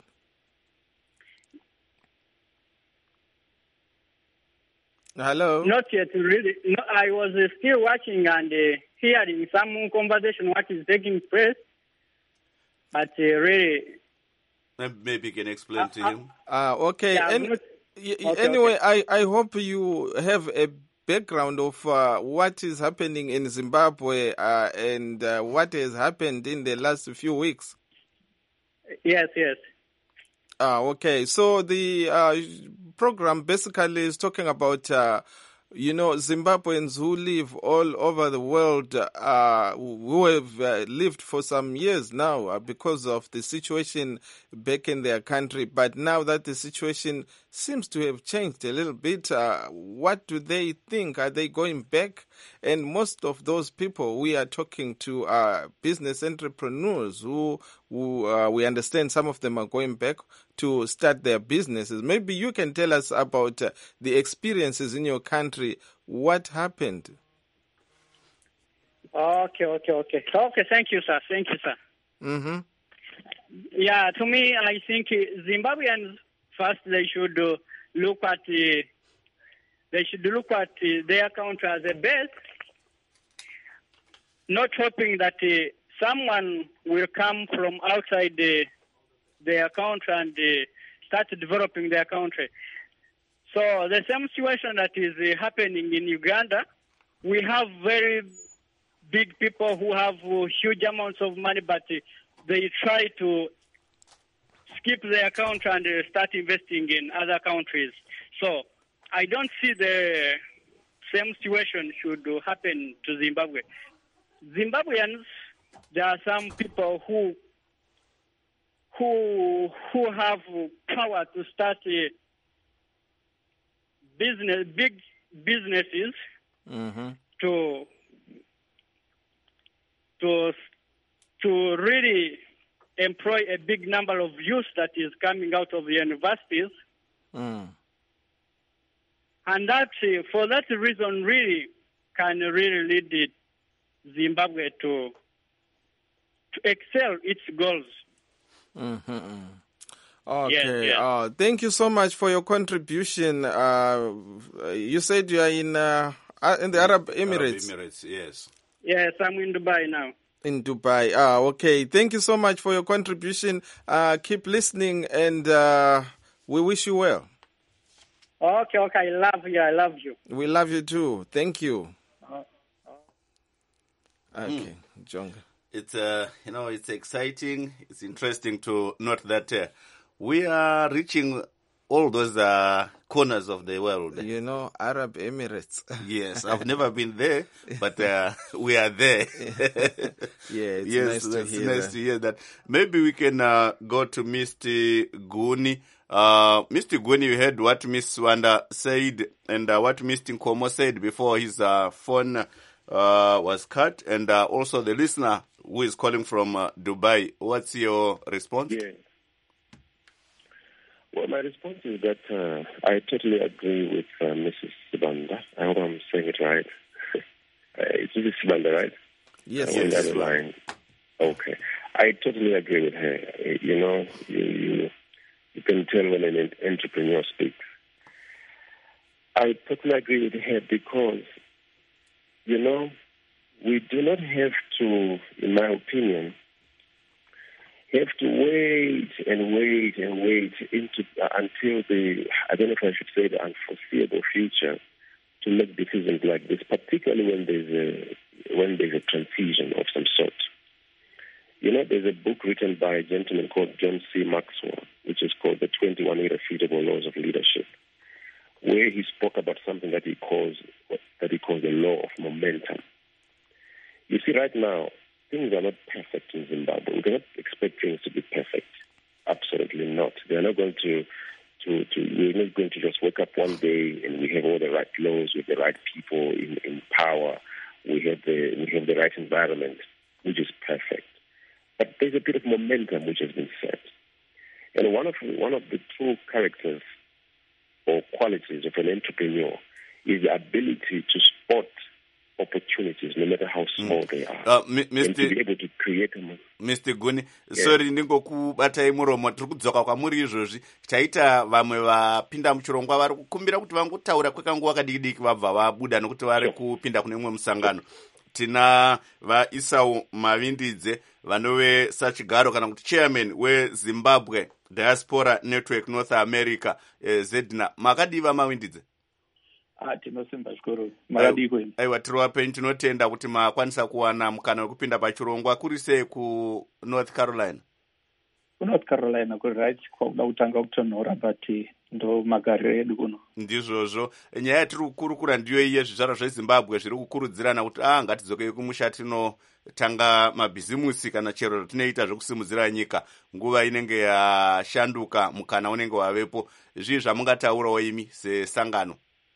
Hello? Not yet, really. No, I was uh, still watching and uh, hearing some conversation, what is taking place, but uh, really... Maybe you can explain uh, to him. Uh, okay. Yeah, Any, not, y- okay, anyway, okay. I, I hope you have a background of uh, what is happening in Zimbabwe uh, and uh, what has happened in the last few weeks. Yes, yes. Ah, okay. So the uh, program basically is talking about, uh, you know, Zimbabweans who live all over the world, uh, who have uh, lived for some years now uh, because of the situation back in their country. But now that the situation seems to have changed a little bit, uh, what do they think? Are they going back? And most of those people we are talking to are business entrepreneurs who, who uh, we understand some of them are going back to start their businesses. Maybe you can tell us about uh, the experiences in your country. What happened? Okay, okay, okay. Okay, thank you, sir. Thank you, sir. Mm-hmm. Yeah, to me, I think uh, Zimbabweans, first they should uh, look at uh, they should look at uh, their country as a base, not hoping that uh, someone will come from outside the, their country and uh, start developing their country. So the same situation that is uh, happening in Uganda, we have very big people who have uh, huge amounts of money, but uh, they try to skip their country and uh, start investing in other countries. So I don't see the same situation should happen to Zimbabwe. Zimbabweans, there are some people who who who have power to start uh, business, big businesses, Mm-hmm. to to to really employ a big number of youth that is coming out of the universities. Mm. And that, uh, for that reason, really can really lead it, Zimbabwe to to excel its goals. Mm-hmm. Okay. Yes, yes. Uh, thank you so much for your contribution. Uh, you said you are in uh, uh, in the Arab Emirates. Arab Emirates, yes. Yes, I'm in Dubai now. In Dubai. Ah, okay. Thank you so much for your contribution. Uh, keep listening, and uh, we wish you well. Okay, okay. I love you. I love you. We love you too. Thank you. Uh, Okay, Jonga. It's uh, you know, it's exciting. It's interesting to note that uh, we are reaching all those uh, corners of the world. You know, Arab Emirates. Yes, I've never been there, but uh, we are there. Yeah, it's yes, nice to that's hear nice that. to hear that. Maybe we can uh, go to Mister Guni. Uh, Mister Guni, you heard what Miss Wanda said and uh, what Mister Nkomo said before his uh, phone uh, was cut, and uh, also the listener who is calling from uh, Dubai. What's your response? Yeah. Well, my response is that uh, I totally agree with uh, Missus Sibanda. I hope I'm saying it right. uh, it's Missus Sibanda, right? Yes, Uh, on the yes. other line. Okay. I totally agree with her. Uh, You know, you, you, you can tell when an entrepreneur speaks. I totally agree with her because, you know, we do not have to, in my opinion, have to wait and wait and wait into uh, until the, I don't know if I should say the unforeseeable future to make decisions like this, particularly when there's a, when there's a transition of some sort. You know, there's a book written by a gentleman called John C. Maxwell, which is called The twenty-one Irrefutable Laws of Leadership, where he spoke about something that he calls that he calls the law of momentum. You see, right now, things are not perfect in Zimbabwe. We cannot expect things to be perfect. Absolutely not. They are not going to, to, to we're not going to just wake up one day and we have all the right laws with the right people in, in power. We have the we have the right environment, which is perfect. But there's a bit of momentum which has been set. And one of one of the true characters or qualities of an entrepreneur is the ability to spot opportunities, no matter how small mm. they are, uh, M- Mister and to be able to create them. Mister Guni, yes. Sorry ndingokubatai muromo, tiri kudzoka kwamuri izvozvi chaita vamwe vapinda muchirongwa vari kukumbira kuti vangotaura kwekanguva kadiki-diki vabva vabuda nokuti vari sure. kupinda kune umwe musangano. Tina vaIsau Mavindidze vanove sachigaro kana kuti chairman weZimbabwe Diaspora Network North America, eh, Zedna. Makadiva Mavindidze? Ah, tinosimba zvikuru. Makadi kwenu. Aiwa, tiriwapeni tinotenda kuti makwanisa kuwana mukana wekupinda pachirongwa. Kuri sei ku North Carolina? Ku North Carolina kuri right kwakuda kutanga kutonhora but ndo magariro edu kuno. Ndizvozvo. Nyaya yatiri kukurukura ndiyo iye zvizvarwa zveZimbabwe zviri kukurudzirana kuti ah ngatidzokei kumusha tinotanga mabhizimusi kana chero tinoita zvekusimudzira nyika. Nguva inenge yashanduka, mukana unenge wavepo. Zvii zvamungataurawo imi sesangano?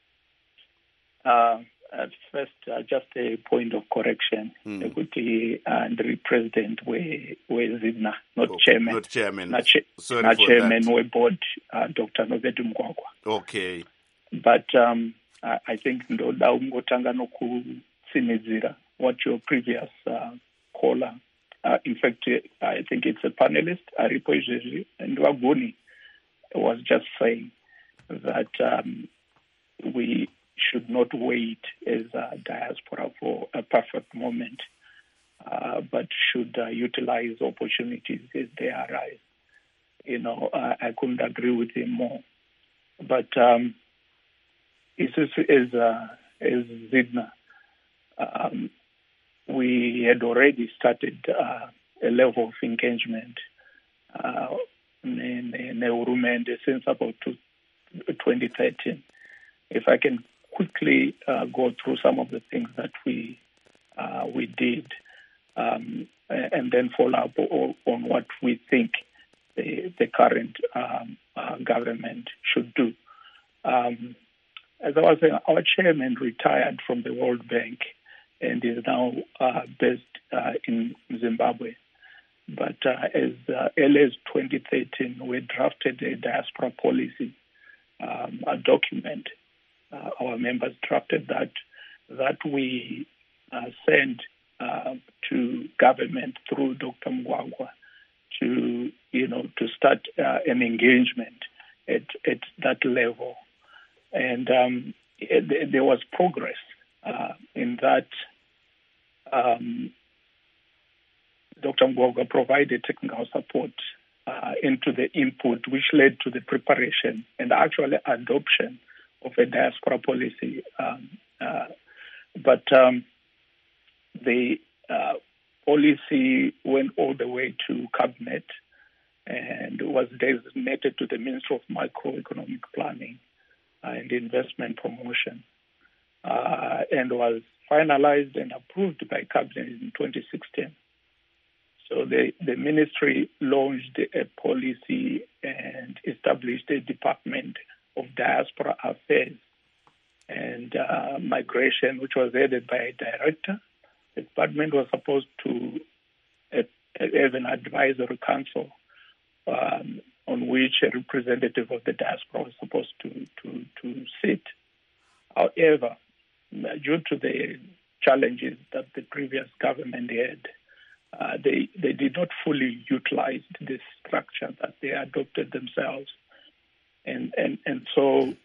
Uh, at first, uh, just a point of correction. Mm. Kuti uh, the president we we Zidna, not oh, chairman. Not chairman. Not, cha- Sorry not for chairman that. we board uh, Doctor Novedu Mgwagwa. Okay. But um, I, I think ndoda ungotanga nokutsinidzira what your previous uh, caller. Uh, in fact, I think it's a panelist, Aripo Izvezvi, and Waguni was just saying that um, we should not wait as a diaspora for a perfect moment, uh, but should uh, utilize opportunities as they arise. You know, uh, I couldn't agree with him more. But um, as, as, uh, as Zidna, um, we had already started uh, a level of engagement uh, in, in Urumende since about twenty thirteen. If I can quickly uh, go through some of the things that we uh, we did, um, and then follow up on, on what we think the, the current um, uh, government should do. Um, as I was saying, our chairman retired from the World Bank and is now uh, based uh, in Zimbabwe. But uh, as uh, early as twenty thirteen, we drafted a diaspora policy, um, a document. Uh, our members drafted that that we uh, sent uh, to government through Doctor Mgwagwa to you know to start uh, an engagement at at that level, and um, it, there was progress uh, in that. Um, Doctor Mgwagwa provided technical support uh, into the input, which led to the preparation and actually adoption of a diaspora policy. Um, uh, but um, the uh, policy went all the way to cabinet and was designated to the Ministry of Microeconomic Planning and Investment Promotion, uh, and was finalized and approved by cabinet in twenty sixteen. So the, the ministry launched a policy and established a department of diaspora affairs and uh, migration, which was headed by a director. The department was supposed to uh, have an advisory council um, on which a representative of the diaspora was supposed to, to, to sit. However, due to the challenges that the previous government had, uh, they, they did not fully utilize this structure that they adopted themselves. And, and, and so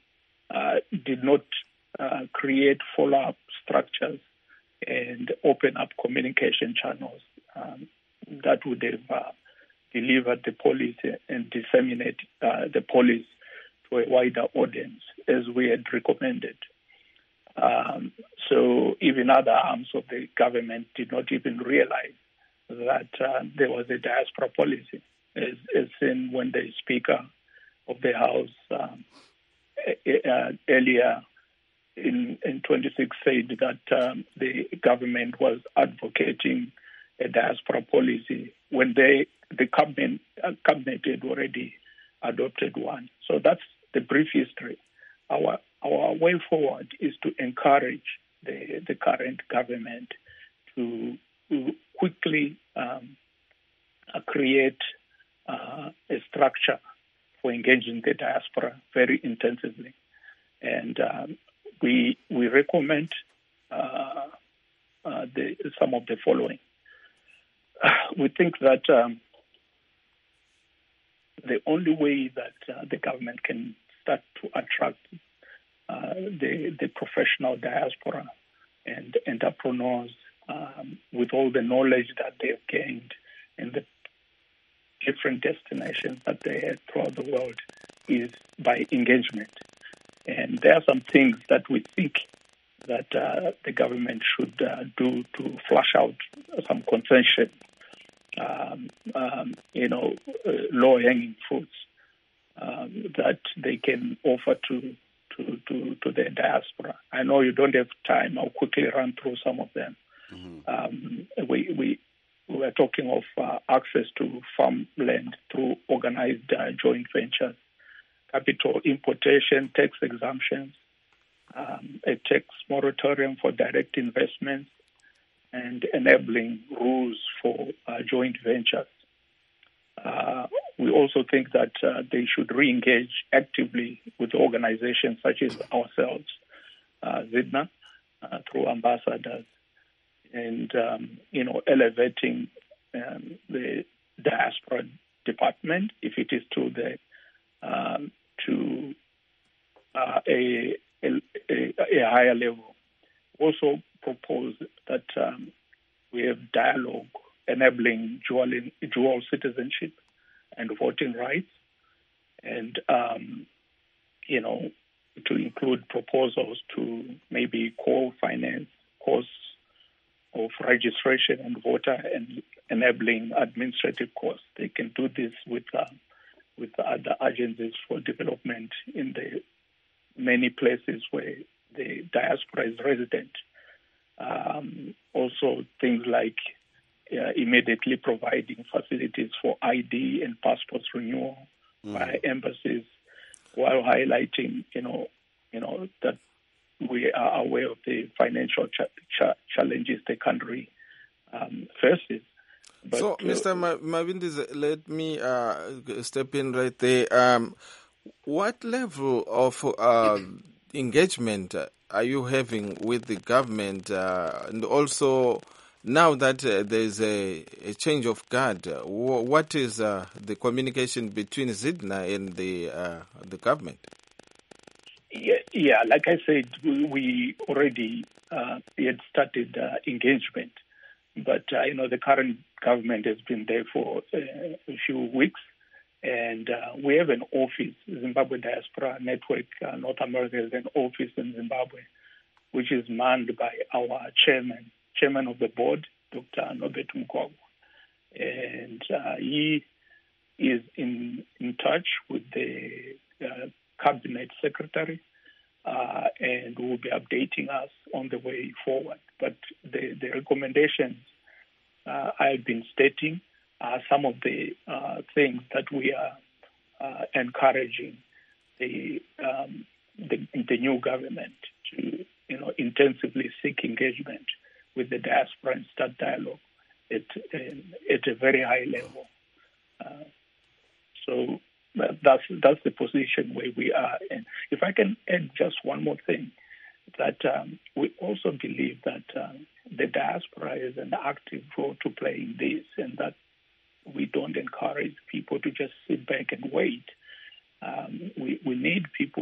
uh, did not uh, create follow-up structures and open up communication channels um, that would have uh, delivered the policy and disseminate uh, the policy to a wider audience, as we had recommended. Um, so even other arms of the government did not even realize that uh, there was a diaspora policy, as, as in when the Speaker of the House um, uh, earlier in, in twenty-six said that um, the government was advocating a diaspora policy when they, the cabinet, uh, cabinet had already adopted one. So that's the brief history. Our our way forward is to encourage the, the current government to, to quickly um, uh, create uh, a structure for engaging the diaspora very intensively. And um, we we recommend uh, uh, the, some of the following. We think that um, the only way that uh, the government can start to attract uh, the, the professional diaspora and entrepreneurs um, with all the knowledge that they've gained in the different destinations that they have throughout the world is by engagement. And there are some things that we think that uh, the government should uh, do to flush out some concessions, um, um, you know, uh, low-hanging fruits um, that they can offer to, to, to, to the diaspora. I know you don't have time. I'll quickly run through some of them. Mm-hmm. Um, we, we, we are talking of uh, access to farmland through organized uh, joint ventures, capital importation, tax exemptions, um, a tax moratorium for direct investments, and enabling rules for uh, joint ventures. Uh, we also think that uh, they should re-engage actively with organizations such as ourselves, uh, ZIDNA, uh, through ambassadors, and, um, you know, elevating um, the diaspora department, if it is to the um, to uh, a, a, a higher level. Also propose that um, we have dialogue enabling dual, dual citizenship and voting rights, and, um, you know, to include proposals to maybe co-finance costs of registration and voter and enabling administrative costs. They can do this with uh, with other agencies for development in the many places where the diaspora is resident. Um, also, things like uh, immediately providing facilities for I D and passports renewal mm. by embassies, while highlighting, you know, you know that we are aware of the financial ch- ch- challenges the country um, faces. But, so, Mister Uh, Mavindis, let me uh, step in right there. Um, what level of uh, engagement are you having with the government? Uh, and also, now that uh, there's a, a change of guard, uh, w- what is uh, the communication between ZIDNA and the uh, the government? Yeah, yeah, like I said, we, we already uh, had started uh, engagement. But, uh, you know, the current government has been there for uh, a few weeks, and uh, we have an office, Zimbabwe Diaspora Network, uh, North America has an office in Zimbabwe, which is manned by our chairman, chairman of the board, Doctor Norbert Mkwagwa. And uh, he is in, in touch with the uh, cabinet secretary, uh, and will be updating us on the way forward. But the, the recommendations uh, I've been stating are some of the uh, things that we are uh, encouraging the, um, the the new government to, you know, intensively seek engagement with the diaspora and start dialogue at at a very high level. Uh, so that's that's the position where we are. And if I can add just one more thing, that um, we also believe that um, the diaspora has an active role to play in this, and that we don't encourage people to just sit back and wait. Um, we, we need people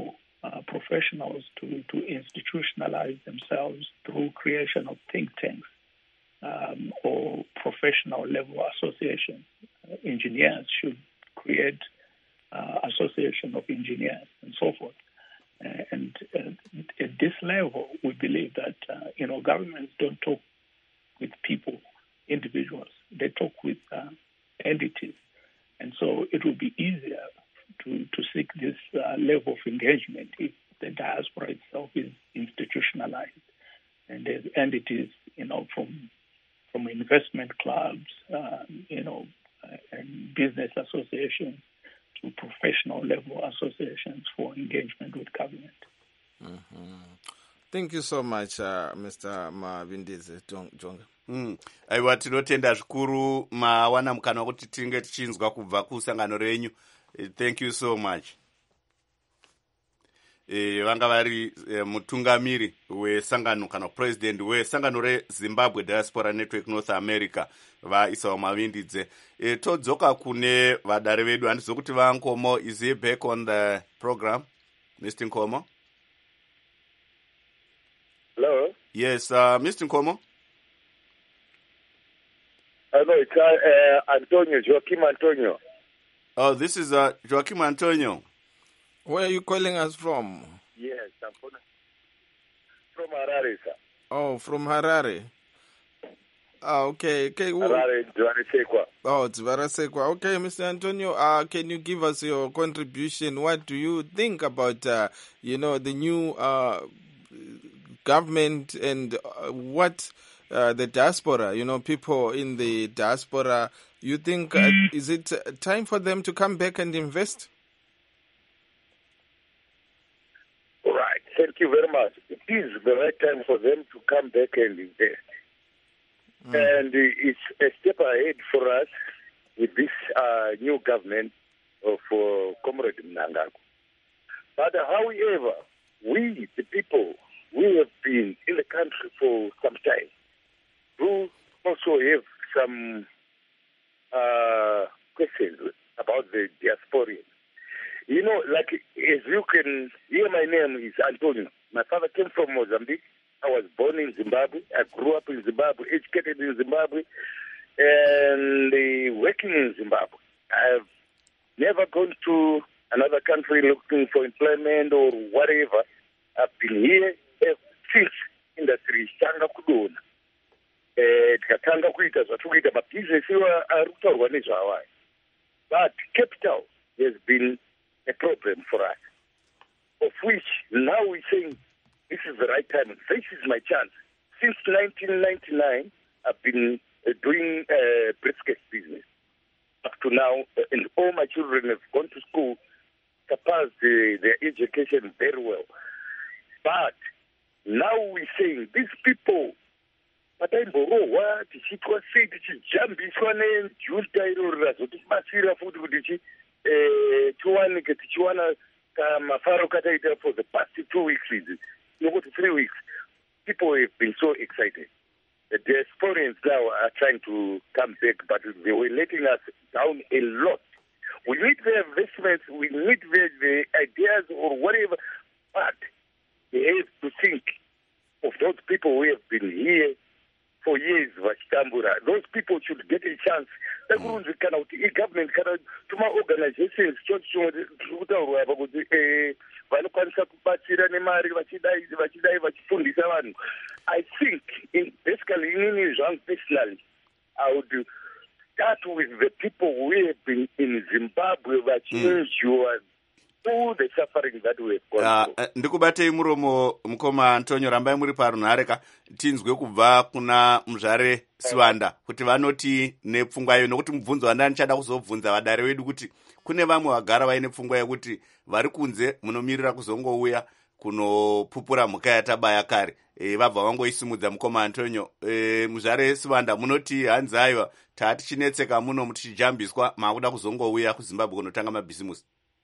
uh, professionals to, to institutionalize themselves through creation of think tanks um, or professional level associations. Uh, engineers should create uh, association of engineers and so forth. Uh, and uh, at this level, we believe that uh, you know governments don't talk with people, individuals. They talk with uh, entities, and so it will be easier to to seek this uh, level of engagement if the diaspora itself is institutionalized, and there's entities, you know, from from investment clubs, uh, you know, uh, and business associations to professional level associations for engagement with government. Mm-hmm. Thank you so much, uh, Mister Mavindidze Jonga. Mm. Aiwa, tinotenda zvikuru mawana mukana kuti tinge tichinzwa kubva kusangano renyu. Thank you so much. E, vanga vari e, mutungamiri wesangano kana president wesangano reZimbabwe Diaspora Network North America vaIsawo Mavindidze. E, todzoka kune vadare vedu handizo kuti vaNkomo is he back on the program, Mister Nkomo? Hello? Yes, uh, Mister Nkomo? Hello, it's uh, Antonio, Joaquim Antonio. Oh, this is uh, Joaquim Antonio. Where are you calling us from? Yes, I'm from, from Harare, sir. Oh, from Harare. Ah, okay. okay. Harare, Dzivarasekwa. Oh, Dzivarasekwa. Okay, Mister Antonio, uh, can you give us your contribution? What do you think about, uh, you know, the new uh, government and uh, what uh, the diaspora, you know, people in the diaspora, you think, uh, is it time for them to come back and invest? All right. Thank you very much. It is the right time for them to come back and invest. Mm. And it's a step ahead for us with this uh, new government of uh, Comrade Mnangagwa. But however, we, the people, we have been in the country for some time, who also have some uh, questions about the diasporians. You know, like, as you can hear, my name is Antonio. My father came from Mozambique. I was born in Zimbabwe. I grew up in Zimbabwe, educated in Zimbabwe, and uh, working in Zimbabwe. I've never gone to another country looking for employment or whatever. I've been here since industry tanga kudona. Tikatanga kuita zvatukuita mabhizinesi ari kutaurwa nezvawayo. But capital has been a problem for us, of which now we're saying this is the right time. This is my chance. Since nineteen ninety-nine, I've been uh, doing uh, briefcase business up to now, uh, and all my children have gone to school, surpassed uh, their education very well. But now we're saying these people, pataimbororwa tichitwa sei tichijambiswa nejuta iro razotibatsira futi kuti tiwanike tichiwana mafaro kataita for the past two weeks idzi nokuti three weeks. People have been so excited. The diasporians now are trying to come back, but they were letting us down a lot. We need the investments, we need the, the ideas or whatever, but they have to think of those people who have been here for years vachitambura. Those people should get a chance. Takurunzi kana kuti e-government kana tuma organizations choti kutaurwa apa kuti vanokwanisa kubatsira nemari vachidai vachidai vachifundisa vanhu. I think in basically inini zvangu personally I would start with the people who have been in Zimbabwe vachinenjua all the suffering that we have gone through. Uh, ndikubatei muromo mukoma Antonio, rambai muri parunhareka tinzwe kubva kuna muzvare Siwanda kuti vanoti nepfungwa iyo, nokuti mubvunzo wanda ndichada kuzobvunza vadare vedu kuti kune vamwe vagara vaine pfungwa yekuti vari kunze munomirira kuzongouya kunopupura mhuka yatabaya kare. E, vabva vangoisimudza mukoma Antonio. E, muzvare Siwanda munoti hanzi aiwa tatichinetseka muno mutichijambiswa maakuda kuzongouya kuZimbabwe kunotanga mabhizimusi.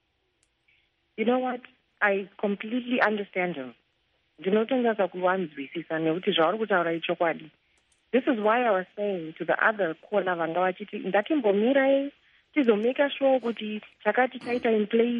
You know what? I completely understand him. Ndinotongasa kuwanzwisisa nekuti zvauri kutaura ichokwadi. This is why I was saying to the other caller vanga vachiti ngatimbomirai tizomeka sure kuti chakati taita in place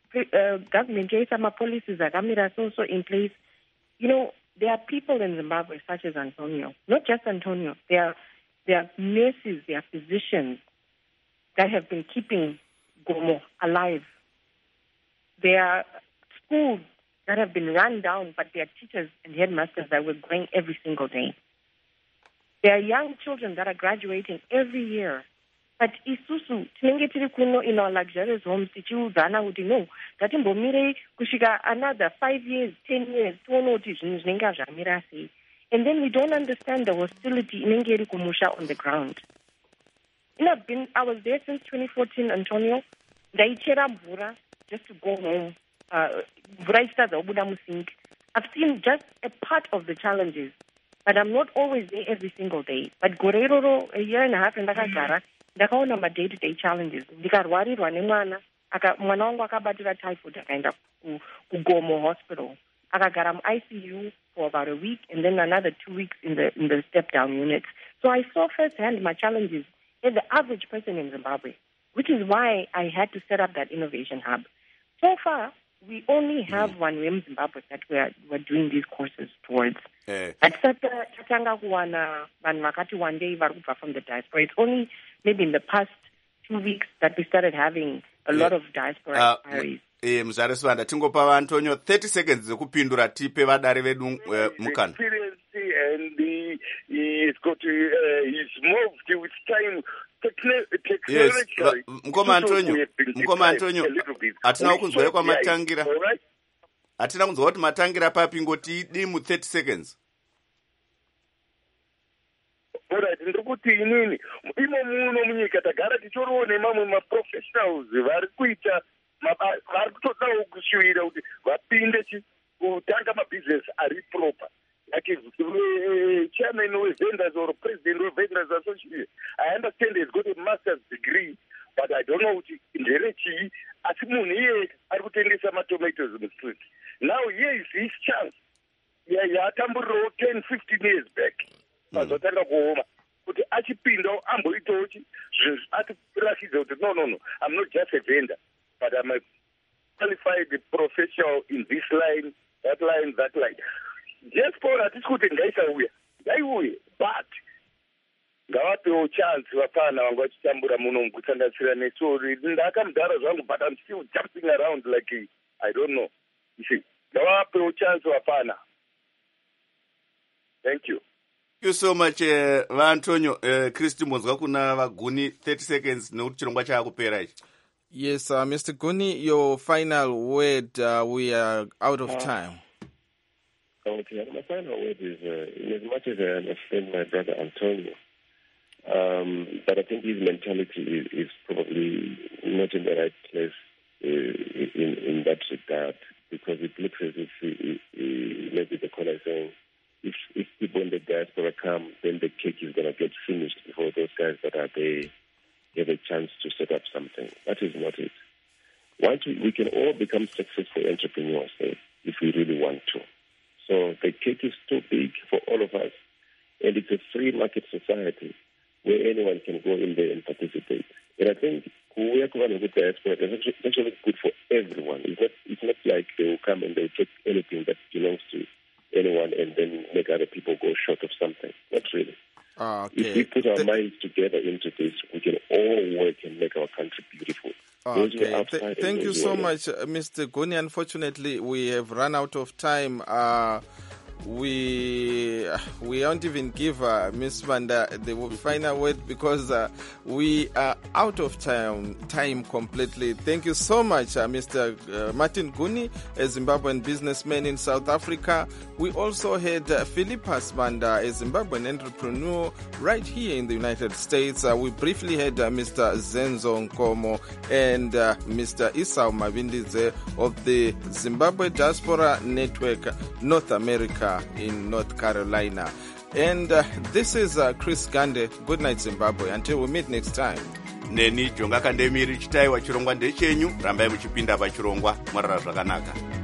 uh, government yaisa ma-policies akamira so-so in place. You know, there are people in Zimbabwe such as Antonio, not just Antonio. There are, there are nurses, there are physicians that have been keeping Gomo alive. There are schools that have been run down, but there are teachers and headmasters that were going every single day. There are young children that are graduating every year. But isusu tinenge tiri kuno in our luxurious homes tichiudzana kuti no ngatimbomirei kusvika another five years ten years toona kuti zvinhu zvinenge hazvamira sei, and then we don't understand the hostility inenge iri kumusha on the ground. You know, I've been, I was there since twenty fourteen, Antonio. Ndaichera mvura just to go home. Mvura ichitadza kubuda musinki. I've seen just a part of the challenges, but I'm not always there every single day. But gore iroro a year and a half ndakagara ndakaona ma day to day challenges. Ndikarwarirwa nemwana, aka mwana wangu akabatira typhoid akaenda kuGomo hospital. Akagara mu I C U for about a week and then another two weeks in the in the step down unit. So I saw firsthand my challenges as the average person in Zimbabwe, which is why I had to set up that innovation hub. So far, we only have mm. one way in Zimbabwe that we're, we're doing these courses towards. Hey. Tatanga kuwana vanhu vakati one day vari kubva from the diaspora. It's only maybe in the past two weeks that we started having a yeah. lot of diaspora uh, inquiries. Eh, muzarisi vanda tingopa vaAntonio thirty seconds dzekupindura tipe vadare vedu uh, mukana. And the, he's got to, uh, he's moved with time. Yes, Mkoma Antonio, Mkoma Antonio, atina kunzwa kwa matangira. Atina kunzwa kuti matangira papi ngoti di mu thirty seconds. Alright, ndikuti inini imo muno munyika tagara tichorione mamwe ma professionals vari kuita vari kutodawo kushuwira kuti vapinde kutanga mabusiness ari proper. Like if uh, chairman of vendors or president of vendors association, I understand he's got a master's degree, but I don't know what in the rechi. Asimun here, I would tell you some tomatoes in the street. Now here is his chance. Yeah, yeah, Tamburo ten, fifteen years back. But I go home. But Achipindo, Ambo Itochi, no, no, no. I'm not just a vendor, but I'm a qualified professional in this line, that line, that line. Just for that, it's good in Gaisa, Gaiwe, but Gawato chance, Wapana, and watch Tambura Munum, Kutanda Sirane, so Ndakam Darazang, but I'm still jumping around like a, I don't know. You see, Gawato chance, Wapana. Thank you. Thank you so much, uh, Antonio. Uh, Christy Mozgakuna Vaguni, thirty seconds, no Chirumbacha Kupera. Yes, uh, Mister Guni, your final word. Uh, we are out of uh, time. Okay, my final word is, uh, in as much as I understand my brother Antonio, um, but I think his mentality is, is probably not in the right place uh, in, in that regard, because it looks as if he, he, maybe the caller is saying, if, if people in the diaspora come, then the cake is going to get finished before those guys that are there have a chance to set up something. That is not it. Once we, we can all become successful entrepreneurs eh, if we really want to. So the cake is too big for all of us, and it's a free market society where anyone can go in there and participate. And I think we are going with the diaspora. It's actually good for everyone. It's not, it's not like they will come and they take anything that belongs to anyone and then make other people go short of something. Not really. Okay. If we put our Th- minds together into this, we can all work and make our country beautiful. Okay. Th- thank you so much, uh, Mister Guni. Unfortunately, we have run out of time. Uh, we we won't even give uh, Miss Vanda the final word because uh, we are out of time time completely. Thank you so much, uh, Mister Uh, Martin Guni, a Zimbabwean businessman in South Africa. We also had uh, Philippas Vanda, a Zimbabwean entrepreneur right here in the United States. Uh, we briefly had uh, Mister Zenzo Nkomo and uh, Mister Isao Mavindize of the Zimbabwe Diaspora Network, North America in North Carolina. And uh, this is uh, Chris Gande. Good night, Zimbabwe. Until we meet next time. Neni jonga kandemiri chitai wa chirongwa ndechenyu rambai muchipinda pa chirongwa marara zvakanaka.